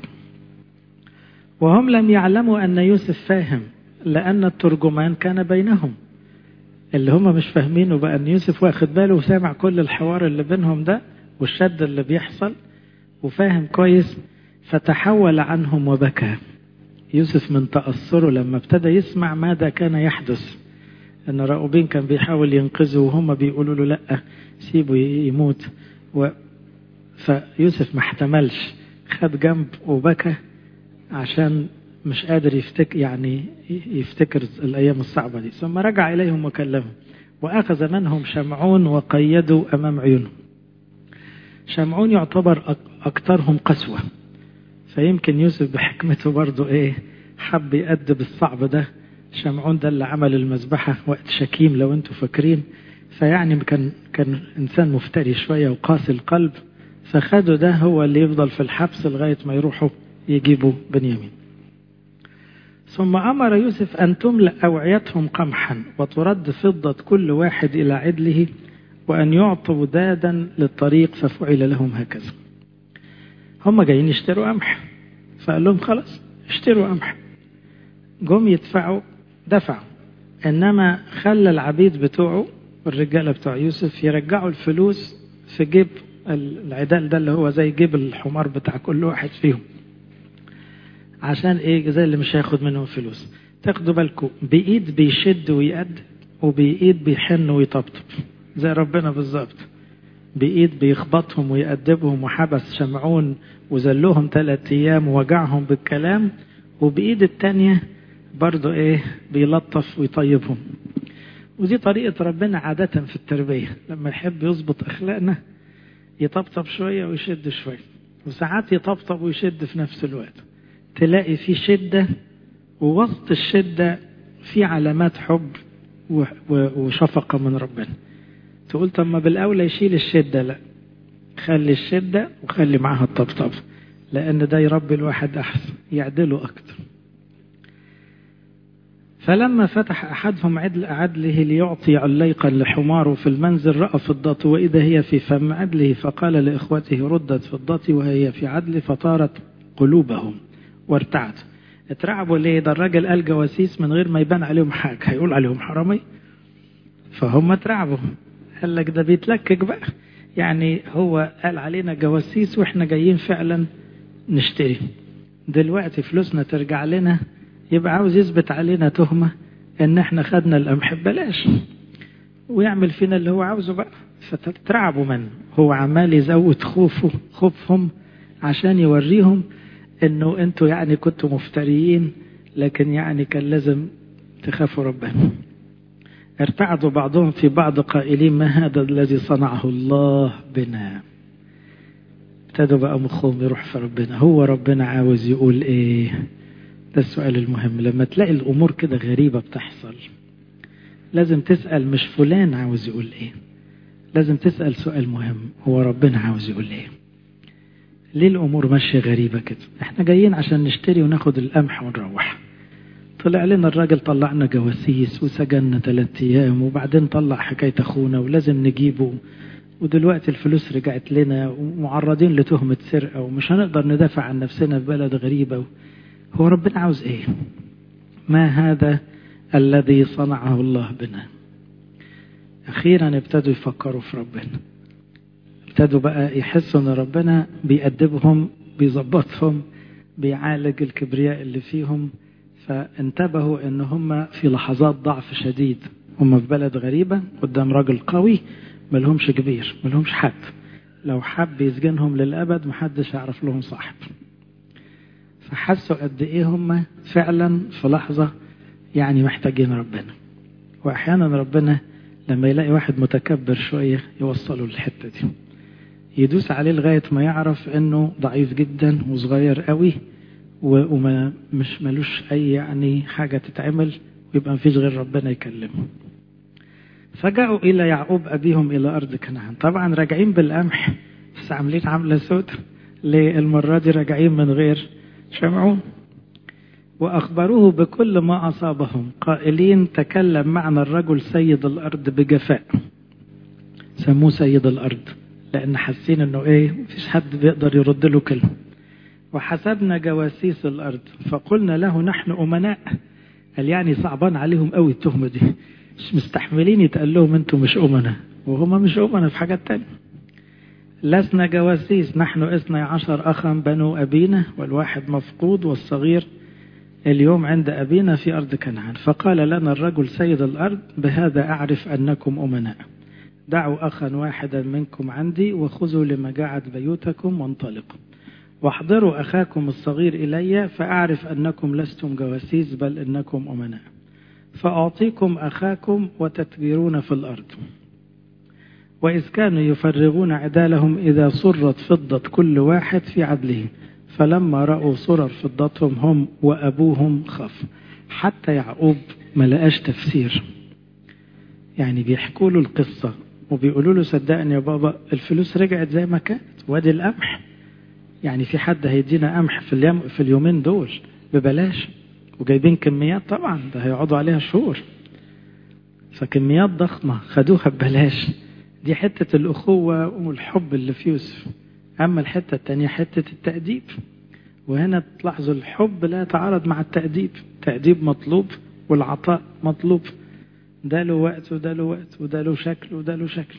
وهم لم يعلموا أن يوسف فاهم لأن الترجمان كان بينهم. اللي هم مش فاهمينه بقى أن يوسف واخد باله وسامع كل الحوار اللي بينهم ده والشد اللي بيحصل وفاهم كويس. فتحول عنهم وبكى يوسف من تأثره لما ابتدى يسمع ماذا كان يحدث، أن رأوبين كان بيحاول ينقذه وهم بيقولوا له لأ سيبه يموت و... فيوسف ما احتملش، خد جنب وبكى عشان مش قادر يفتكر يعني يفتكر الأيام الصعبة دي. ثم رجع إليهم وكلمهم وأخذ منهم شمعون وقيدوا أمام عيونهم. شمعون يعتبر أكثرهم قسوة، فيمكن يوسف بحكمته برضو إيه حب يأدب الصعب ده. شمعون ده اللي عمل المذبحة وقت شكيم لو انتوا فاكرين، فيعني كان كان إنسان مفتري شوية وقاسي القلب، فخدوا ده هو اللي يفضل في الحبس لغاية ما يروحوا يجيبوا بنيامين. ثم أمر يوسف أن تملأ أوعيتهم قمحا وترد فضة كل واحد إلى عدله وأن يعطوا دادا للطريق، ففعل لهم هكذا. هم جايين يشتروا قمح، فقال لهم خلاص اشتروا قمح. جم يدفعوا دفعوا، إنما خلى العبيد بتوعه والرجالة بتوع يوسف يرجعوا الفلوس في جيب العدال ده اللي هو زي جيب الحمار بتاع كل واحد فيهم، عشان ايه زي اللي مش هياخد منهم فلوس. تاخدوا بالكم بإيد بيشد ويقد وبإيد بيحن ويطبطب زي ربنا بالظبط. بإيد بيخبطهم ويأدبهم وحبس شمعون وزلوهم ثلاث أيام ووجعهم بالكلام، وبإيد التانية برضو ايه بيلطف ويطيبهم. ودي طريقة ربنا عادة في التربية، لما يحب يظبط أخلاقنا يطبطب شوية ويشد شوية، وساعات يطبطب ويشد في نفس الوقت. تلاقي في شدة، ووسط الشدة في علامات حب وشفقة من ربنا. تقول طب ما بالأولى يشيل الشدة، لا، خلي الشدة وخلي معها الطبطب، لأن ده يربي الواحد أحسن، يعدله أكتر. فلما فتح أحدهم عدل عدله ليعطي عليقا لحماره في المنزل، رأى فضته وإذا هي في فم عدله، فقال لإخوته ردت فضتي وهي في عدلي، فطارت قلوبهم وارتعت. اترعبوا ليه؟ ده الراجل قال جواسيس من غير ما يبان عليهم حاجة، هيقول عليهم حرامي؟ فهم اترعبوا، قال لك ده بيتلكك بقى، يعني هو قال علينا جواسيس واحنا جايين فعلا نشتري، دلوقتي فلوسنا ترجع لنا، يبقى عاوز يثبت علينا تهمة ان احنا خدنا القمح ببلاش، ويعمل فينا اللي هو عاوزه بقى. فتترعبوا منه، هو عمال يزود خوفه خوفهم عشان يوريهم انه انتوا يعني كنتوا مفتريين، لكن يعني كان لازم تخافوا ربنا. ارتعدوا بعضهم في بعض قائلين ما هذا الذي صنعه الله بنا. ابتدوا بقى مخهم يروح في ربنا، هو ربنا عاوز يقول ايه؟ ده السؤال المهم. لما تلاقي الامور كده غريبة بتحصل لازم تسأل، مش فلان عاوز يقول ايه، لازم تسأل سؤال مهم، هو ربنا عاوز يقول ايه؟ ليه الامور ماشية غريبة كده؟ احنا جايين عشان نشتري وناخد القمح ونروح، طلع لنا الراجل طلعنا جواسيس وسجننا ثلاث ايام، وبعدين طلع حكاية اخونا ولازم نجيبه، ودلوقتي الفلوس رجعت لنا ومعرضين لتهمة سرقة ومش هنقدر ندافع عن نفسنا في بلد غريبة. هو ربنا عاوز ايه؟ ما هذا الذي صنعه الله بنا؟ اخيرا ابتدوا يفكروا في ربنا، ابتدوا بقى يحسوا ان ربنا بيأدبهم، بيظبطهم، بيعالج الكبرياء اللي فيهم. فانتبهوا ان هم في لحظات ضعف شديد، هم في بلد غريبة قدام راجل قوي ملهمش كبير ملهمش حد، لو حب يسجنهم للأبد محدش يعرف لهم صاحب. فحسوا قد ايه هم فعلا في لحظة يعني محتاجين ربنا. واحيانا ربنا لما يلاقي واحد متكبر شوية يوصله للحتة دي، يدوس عليه لغاية ما يعرف انه ضعيف جدا وصغير قوي وما مش ملوش اي يعني حاجة تتعمل، ويبقى مفيش غير ربنا يكلمه. فجاءوا الى يعقوب ابيهم الى ارض كنعان. طبعا راجعين بالقمح بس عاملين عاملة سودة، للمرة دي راجعين من غير شمعون. واخبروه بكل ما اصابهم قائلين تكلم معنا الرجل سيد الارض بجفاء. سموه سيد الارض لان حاسين انه ايه مفيش حد بيقدر يرد له كلمة. وحسبنا جواسيس الارض فقلنا له نحن امناء. قال يعني صعبان عليهم قوي التهمة دي، مش مستحملين يتقال لهم انتم مش امناء، وهم مش امناء في حاجات تانية. لسنا جواسيس، نحن اثني عشر اخا بنو ابينا، والواحد مفقود والصغير اليوم عند أبينا في أرض كنعان. فقال لنا الرجل سيد الأرض بهذا أعرف أنكم أمناء، دعوا أخا واحدا منكم عندي وخذوا لمجاعة بيوتكم وانطلقوا، واحضروا أخاكم الصغير إلي فأعرف أنكم لستم جواسيس بل إنكم أمناء، فأعطيكم أخاكم وتتبيرون في الأرض. وإذ كانوا يفرغون عدالهم إذا صرت فضة كل واحد في عدله، فلما رأوا صرر فضتهم هم وأبوهم خاف. حتى يعقوب ما لقاش تفسير، يعني بيحكوا له القصة وبيقولوا له صدقني يا بابا الفلوس رجعت زي ما كانت، وادي القمح، يعني في حد هيدينا قمح في اليوم في اليومين دول ببلاش؟ وجايبين كميات طبعا ده هيقعدوا عليها شهور، فكميات ضخمة خدوها ببلاش. دي حتة الأخوة والحب اللي في يوسف. أما الحتة التانية حتة التأديب، وهنا تلاحظوا الحب لا يتعارض مع التأديب، التأديب مطلوب والعطاء مطلوب، ده له وقت وده له وقت وده له شكل وده له شكل.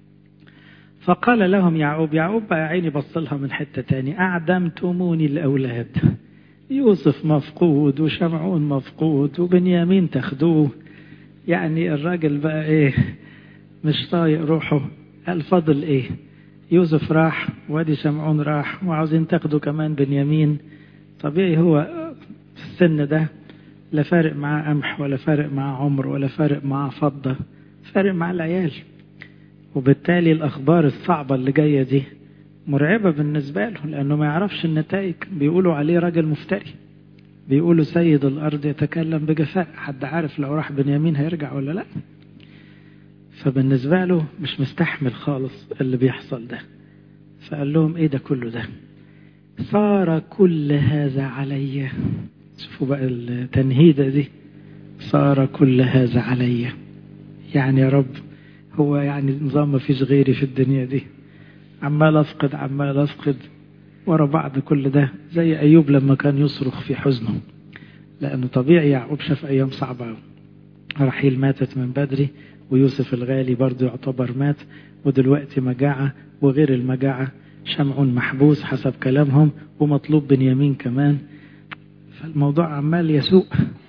فقال لهم يعقوب، يعقوب بقى عيني بصلها من حتة تاني، أعدمتموني الأولاد، يوسف مفقود وشمعون مفقود وبنيامين تاخدوه، يعني الراجل بقى ايه مش طايق روحه، الفضل ايه؟ يوسف راح وادي شمعون راح وعاوزين تاخدوا كمان بنيامين. طبيعي هو في السن ده لا فارق معاه قمح ولا فارق معاه عمر ولا فارق معاه فضة، فارق معاه العيال. وبالتالي الأخبار الصعبة اللي جاية دي مرعبة بالنسبة له، لأنه ما يعرفش النتائج. بيقولوا عليه راجل مفتري، بيقولوا سيد الأرض يتكلم بجفاء. حد عارف لو راح بنيامين هيرجع ولا لا؟ فبالنسبة له مش مستحمل خالص اللي بيحصل ده. فقال لهم ايه ده كله ده؟ صار كل هذا علي. شوفوا بقى التنهيدة دي، صار كل هذا علي. يعني يا رب هو يعني نظام ما فيش غيري في الدنيا دي، عمال أفقد عمال أفقد ورا بعض كل ده، زي أيوب لما كان يصرخ في حزنه. لأنه طبيعي يعقوب شاف أيام صعبة، رحيل ماتت من بدري، ويوسف الغالي برضو يعتبر مات، ودلوقتي مجاعة، وغير المجاعة شمعون محبوس حسب كلامهم، ومطلوب بنيامين كمان. فالموضوع عمال يسوء.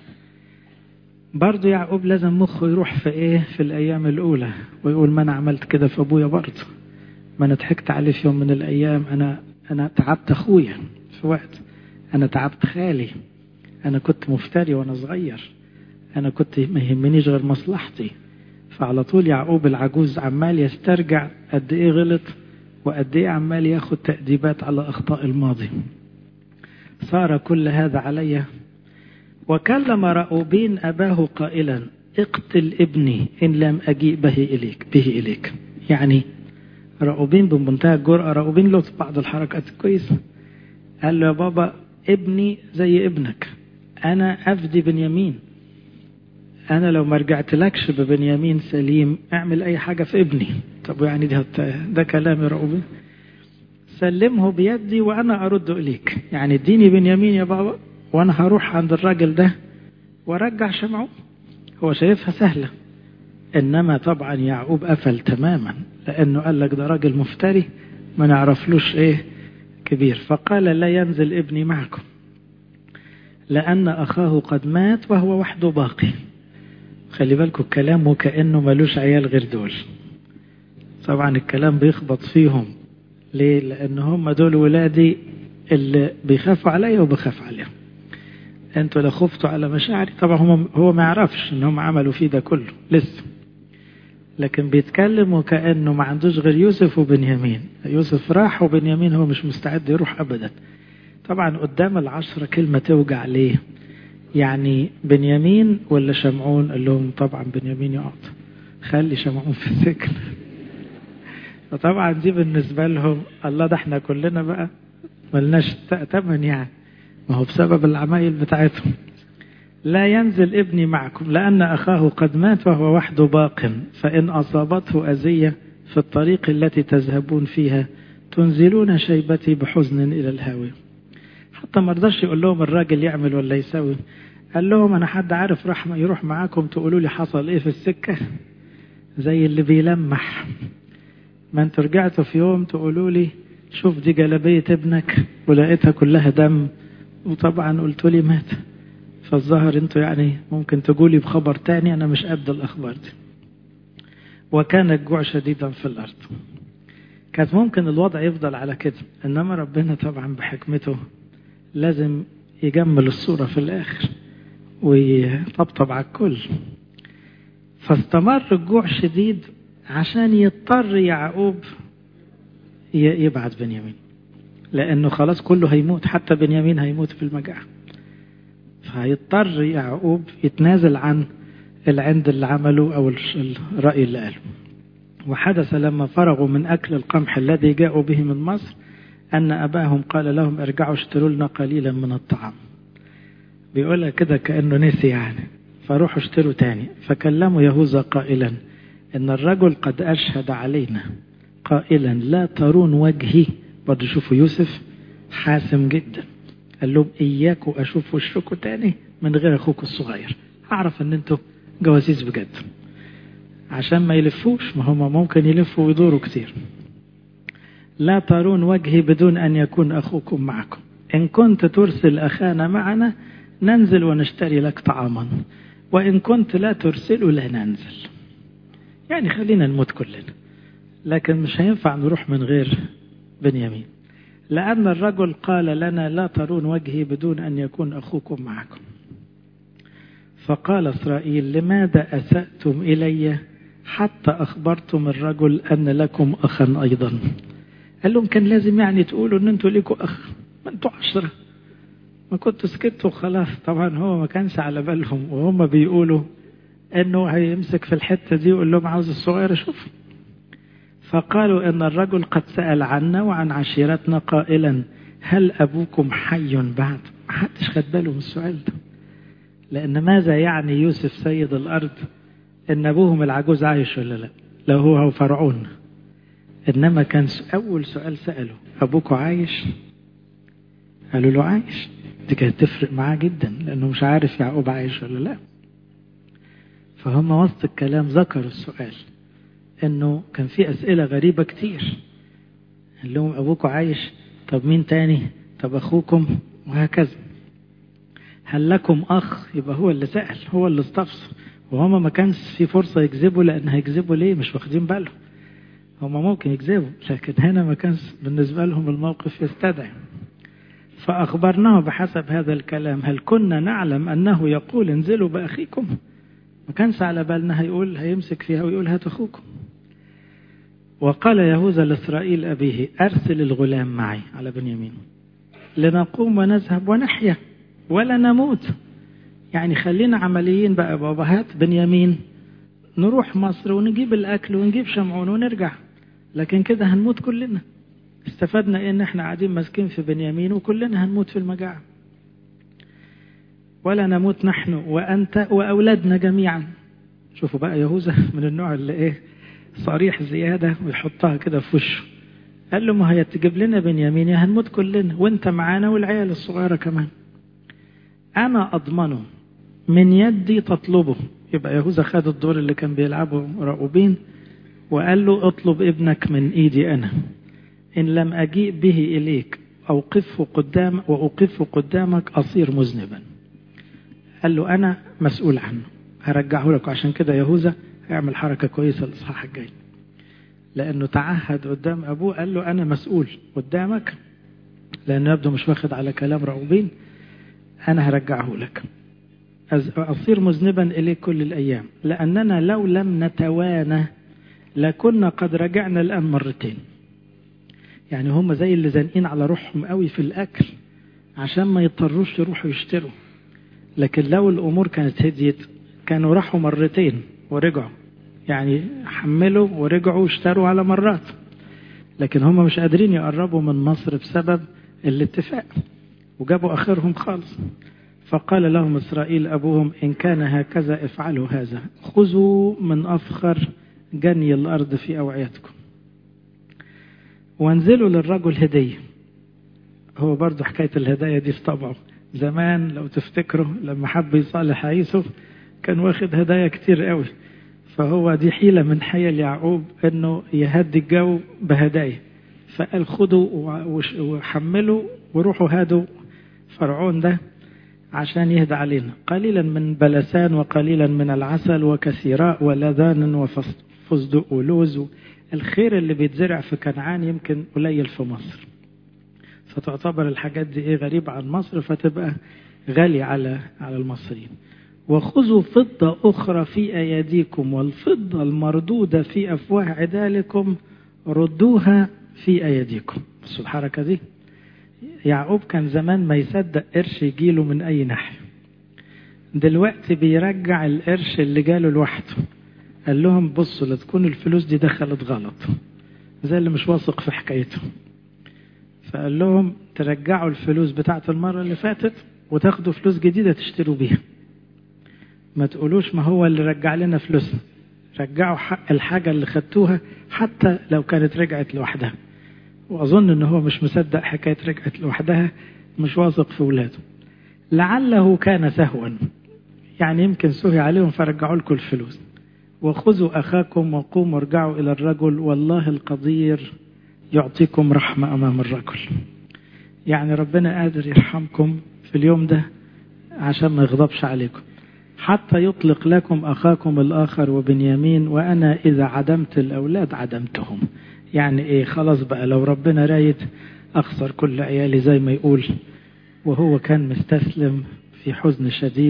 برضو يعقوب لازم مخه يروح في ايه في الأيام الأولى، ويقول ما أنا عملت كده في أبويا برضو، ما أنا ضحكت عليه في يوم من الأيام، أنا أنا تعبت أخويا في وقت، أنا تعبت خالي، أنا كنت مفتري وأنا صغير، أنا كنت ما يهمنيش غير مصلحتي. فعلى طول يعقوب العجوز عمال يسترجع قد إيه غلط، وقد إيه عمال ياخد تأديبات على أخطاء الماضي. صار كل هذا علي. وكلم رأوبين أباه قائلا اقتل ابني إن لم أجيء به إليك به إليك. يعني رأوبين بمنتهى الجرأة، رأوبين له بعض الحركات كويسة، قال له يا بابا ابني زي ابنك، أنا أفدي بنيامين، أنا لو ما رجعت لكش ببنيامين سليم اعمل أي حاجة في ابني. طب يعني ده, ده كلام رأوبين؟ سلمه بيدي وأنا أرد إليك، يعني اديني بنيامين يا بابا وأنا هروح عند الراجل ده ورجع شمعه. هو شايفها سهلة، إنما طبعا يعقوب قفل تماما، لأنه قال لك ده راجل مفتري ما نعرفلوش إيه كبير. فقال لا ينزل ابني معكم لأن أخاه قد مات وهو وحده باقي. خلي بالكم الكلام وكأنه ملوش عيال غير دول. طبعا الكلام بيخبط فيهم ليه؟ لأن هم دول ولادي اللي بيخافوا عليا وبخاف عليهم. انتوا لو خفتوا على مشاعري، طبعا هم هو ما يعرفش ان هم عملوا فيه ده كله لسه، لكن بيتكلم وكأنه ما عندوش غير يوسف وبنيامين. يوسف راح وبنيامين هو مش مستعد يروح أبدا. طبعا قدام العشرة كلمة توجع ليه؟ يعني بنيامين ولا شمعون؟ قال لهم طبعا بنيامين يقعد، خلي شمعون في السجن. فطبعا دي بالنسبة لهم الله ده احنا كلنا بقى ملناش تمن، يعني ما هو بسبب العمايل بتاعتهم. لا ينزل ابني معكم لأن أخاه قد مات وهو وحده باق، فإن أصابته أذية في الطريق التي تذهبون فيها تنزلون شيبتي بحزن إلى الهاوية. حتى ما رضاش يقول لهم الراجل يعمل ولا يسوي، قال لهم أنا حد عارف راح يروح معاكم تقولوا لي حصل إيه في السكة؟ زي اللي بيلمح، ما انتوا رجعتوا في يوم تقولوا لي شوف دي جلبية ابنك ولقيتها كلها دم، وطبعا قلتوا لي مات. فالظاهر انتوا يعني ممكن تقولي بخبر تاني، أنا مش قد الأخبار دي. وكان الجوع شديدا في الأرض. كانت ممكن الوضع يفضل على كده، إنما ربنا طبعا بحكمته لازم يجمل الصورة في الآخر ويطبطب على الكل. فاستمر الجوع شديد عشان يضطر يعقوب يبعت بنيامين، لأنه خلاص كله هيموت، حتى بنيامين هيموت في المجاعة. فهيضطر يعقوب يتنازل عن العند اللي عمله أو الرأي اللي قاله. وحدث لما فرغوا من أكل القمح الذي جاءوا به من مصر أن أباهم قال لهم ارجعوا اشتروا لنا قليلا من الطعام. بيقولها كده كأنه نسي يعني، فروحوا اشتروا تاني. فكلموا يهوذا قائلا إن الرجل قد أشهد علينا قائلا لا ترون وجهي. برضو شوفوا يوسف حاسم جدا، قال لهم إياكوا أشوف وشكوا تاني من غير أخوك الصغير، أعرف أن أنتوا جواسيس بجد، عشان ما يلفوش، ما هم ممكن يلفوا ويدوروا كتير. لا ترون وجهي بدون أن يكون أخوكم معكم، إن كنت ترسل أخانا معنا ننزل ونشتري لك طعاما، وإن كنت لا ترسل لا ننزل. يعني خلينا نموت كلنا، لكن مش هينفع نروح من غير بنيامين، لأن الرجل قال لنا لا ترون وجهي بدون أن يكون أخوكم معكم. فقال إسرائيل لماذا أسأتم إلي حتى أخبرتم الرجل أن لكم أخا أيضا؟ قال لهم كان لازم يعني تقولوا أن أنتوا لكم أخ، ما أنتوا عشرة، ما كنتوا سكتوا خلاص. طبعا هو ما كانش على بالهم، وهم بيقولوا أنه هيمسك في الحتة دي ويقول لهم عاوز الصغير أشوف. فقالوا إن الرجل قد سأل عنا وعن عشيرتنا قائلا هل أبوكم حي بعد؟ ما حدش خد باله من السؤال ده، لأن ماذا يعني يوسف سيد الأرض إن أبوهم العجوز عايش ولا لا؟ لو هو هو فرعون. إنما كان أول سؤال سأله أبوكم عايش؟ قالوا له عايش. دي كانت تفرق معاه جدا، لأنه مش عارف يعقوب عايش ولا لا. فهم وسط الكلام ذكروا السؤال، إنه كان في أسئلة غريبة كتير. قال لهم أبوكم عايش، طب مين تاني؟ طب أخوكم؟ وهكذا. هل لكم أخ؟ يبقى هو اللي سأل، هو اللي استفسر، وهما ما كانش في فرصة يكذبوا، لأن هيكذبوا ليه؟ مش واخدين بالهم. هما ممكن يكذبوا، لكن هنا ما كانش بالنسبة لهم الموقف يستدعي. فأخبرناه بحسب هذا الكلام. هل كنا نعلم أنه يقول انزلوا بأخيكم؟ ما كانش على بالنا هيقول هيمسك فيها ويقول هات أخوكم. وقال يهوذا لإسرائيل أبيه أرسل الغلام معي على بنيامين لنقوم ونذهب ونحيا ولا نموت. يعني خلينا عمليين بقى بابا، هات بنيامين نروح مصر ونجيب الأكل ونجيب شمعون ونرجع، لكن كده هنموت كلنا. استفدنا إيه إن احنا قاعدين ماسكين في بنيامين وكلنا هنموت في المجاعة؟ ولا نموت نحن وأنت وأولادنا جميعا. شوفوا بقى يهوذا من النوع اللي إيه صريح زيادة ويحطها كده في وشه. قال له ما هي تجيب لنا بنيامين يا هنموت كلنا وانت معانا والعيال الصغيرة كمان. أنا أضمنه من يدي تطلبه. يبقى يهوذا خد الدور اللي كان بيلعبه راؤوبين وقال له اطلب ابنك من إيدي أنا، إن لم أجيء به إليك أوقفه قدام وأوقفه قدامك أصير مذنبا. قال له أنا مسؤول عنه، هرجعه لك. عشان كده يهوذا هيعمل حركة كويسة الإصحاح الجاي، لأنه تعهد قدام أبوه، قال له أنا مسؤول قدامك، لأنه يبدو مش واخد على كلام راؤوبين، أنا هرجعه لك أصير مذنبا إليك كل الأيام، لأننا لو لم نتوانى لكنا قد رجعنا الآن مرتين. يعني هم زي اللي زانقين على روحهم قوي في الأكل عشان ما يضطروش يروحوا يشتروا، لكن لو الأمور كانت هديت كانوا راحوا مرتين ورجعوا، يعني حملوا ورجعوا واشتروا على مرات. لكن هم مش قادرين يقربوا من مصر بسبب الاتفاق وجابوا آخرهم خالص. فقال لهم إسرائيل أبوهم إن كان هكذا افعلوا هذا، خذوا من أفخر جني الأرض في أوعيتكم وانزلوا للرجل هدية. هو برضو حكاية الهدايا دي في طبعه. زمان لو تفتكروا لما حب يصالح يوسف كان واخد هدايا كتير قوي، فهو دي حيلة من حيل يعقوب انه يهدي الجو بهدايا. فقال خدوا وحملوا وروحوا هادوا فرعون ده عشان يهدى علينا، قليلا من بلسان وقليلا من العسل وكثيراء ولذان وفستق ولوز. الخير اللي بيتزرع في كنعان يمكن قليل في مصر، فتعتبر الحاجات دي ايه غريبة عن مصر، فتبقى غالية على على المصريين. وخذوا فضة أخرى في أيديكم والفضة المردودة في أفواه عدالكم ردوها في أيديكم. بس الحركة دي يعقوب كان زمان ما يصدق قرش يجيله من أي ناحية، دلوقتي بيرجع القرش اللي جاله لوحده. قال لهم بصوا لا تكون الفلوس دي دخلت غلط، زي اللي مش واثق في حكايته. فقال لهم ترجعوا الفلوس بتاعت المرة اللي فاتت وتاخدوا فلوس جديدة تشتروا بيها، ما تقولوش ما هو اللي رجع لنا فلوسنا، رجعوا حق الحاجة اللي خدتوها حتى لو كانت رجعت لوحدها. وأظن أنه هو مش مصدق حكاية رجعت لوحدها، مش واثق في ولاده. لعله كان سهوا، يعني يمكن سهي عليهم فرجعوا لكم الفلوس. وخذوا أخاكم وقوموا ارجعوا إلى الرجل والله القدير يعطيكم رحمة أمام الرجل. يعني ربنا قادر يرحمكم في اليوم ده عشان ما يغضبش عليكم، حتى يطلق لكم أخاكم الآخر وبنيامين، وأنا إذا عدمت الأولاد عدمتهم. يعني إيه خلاص بقى لو ربنا رايد أخسر كل عيالي زي ما يقول. وهو كان مستسلم في حزن شديد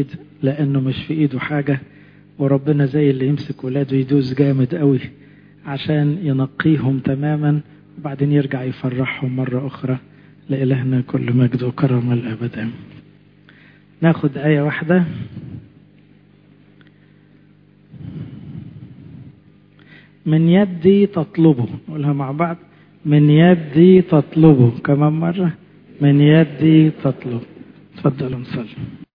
لأنه مش في إيده حاجة، وربنا زي اللي يمسك ولاده يدوس جامد قوي عشان ينقيهم تماما وبعدين يرجع يفرحهم مرة أخرى. لإلهنا كل مجد وكرم الأبد. ناخد آية واحدة. من يدي تطلبه، نقولها مع بعض. من يدي تطلبه كمان مرة. من يدي تطلب. تفضلوا نصلي.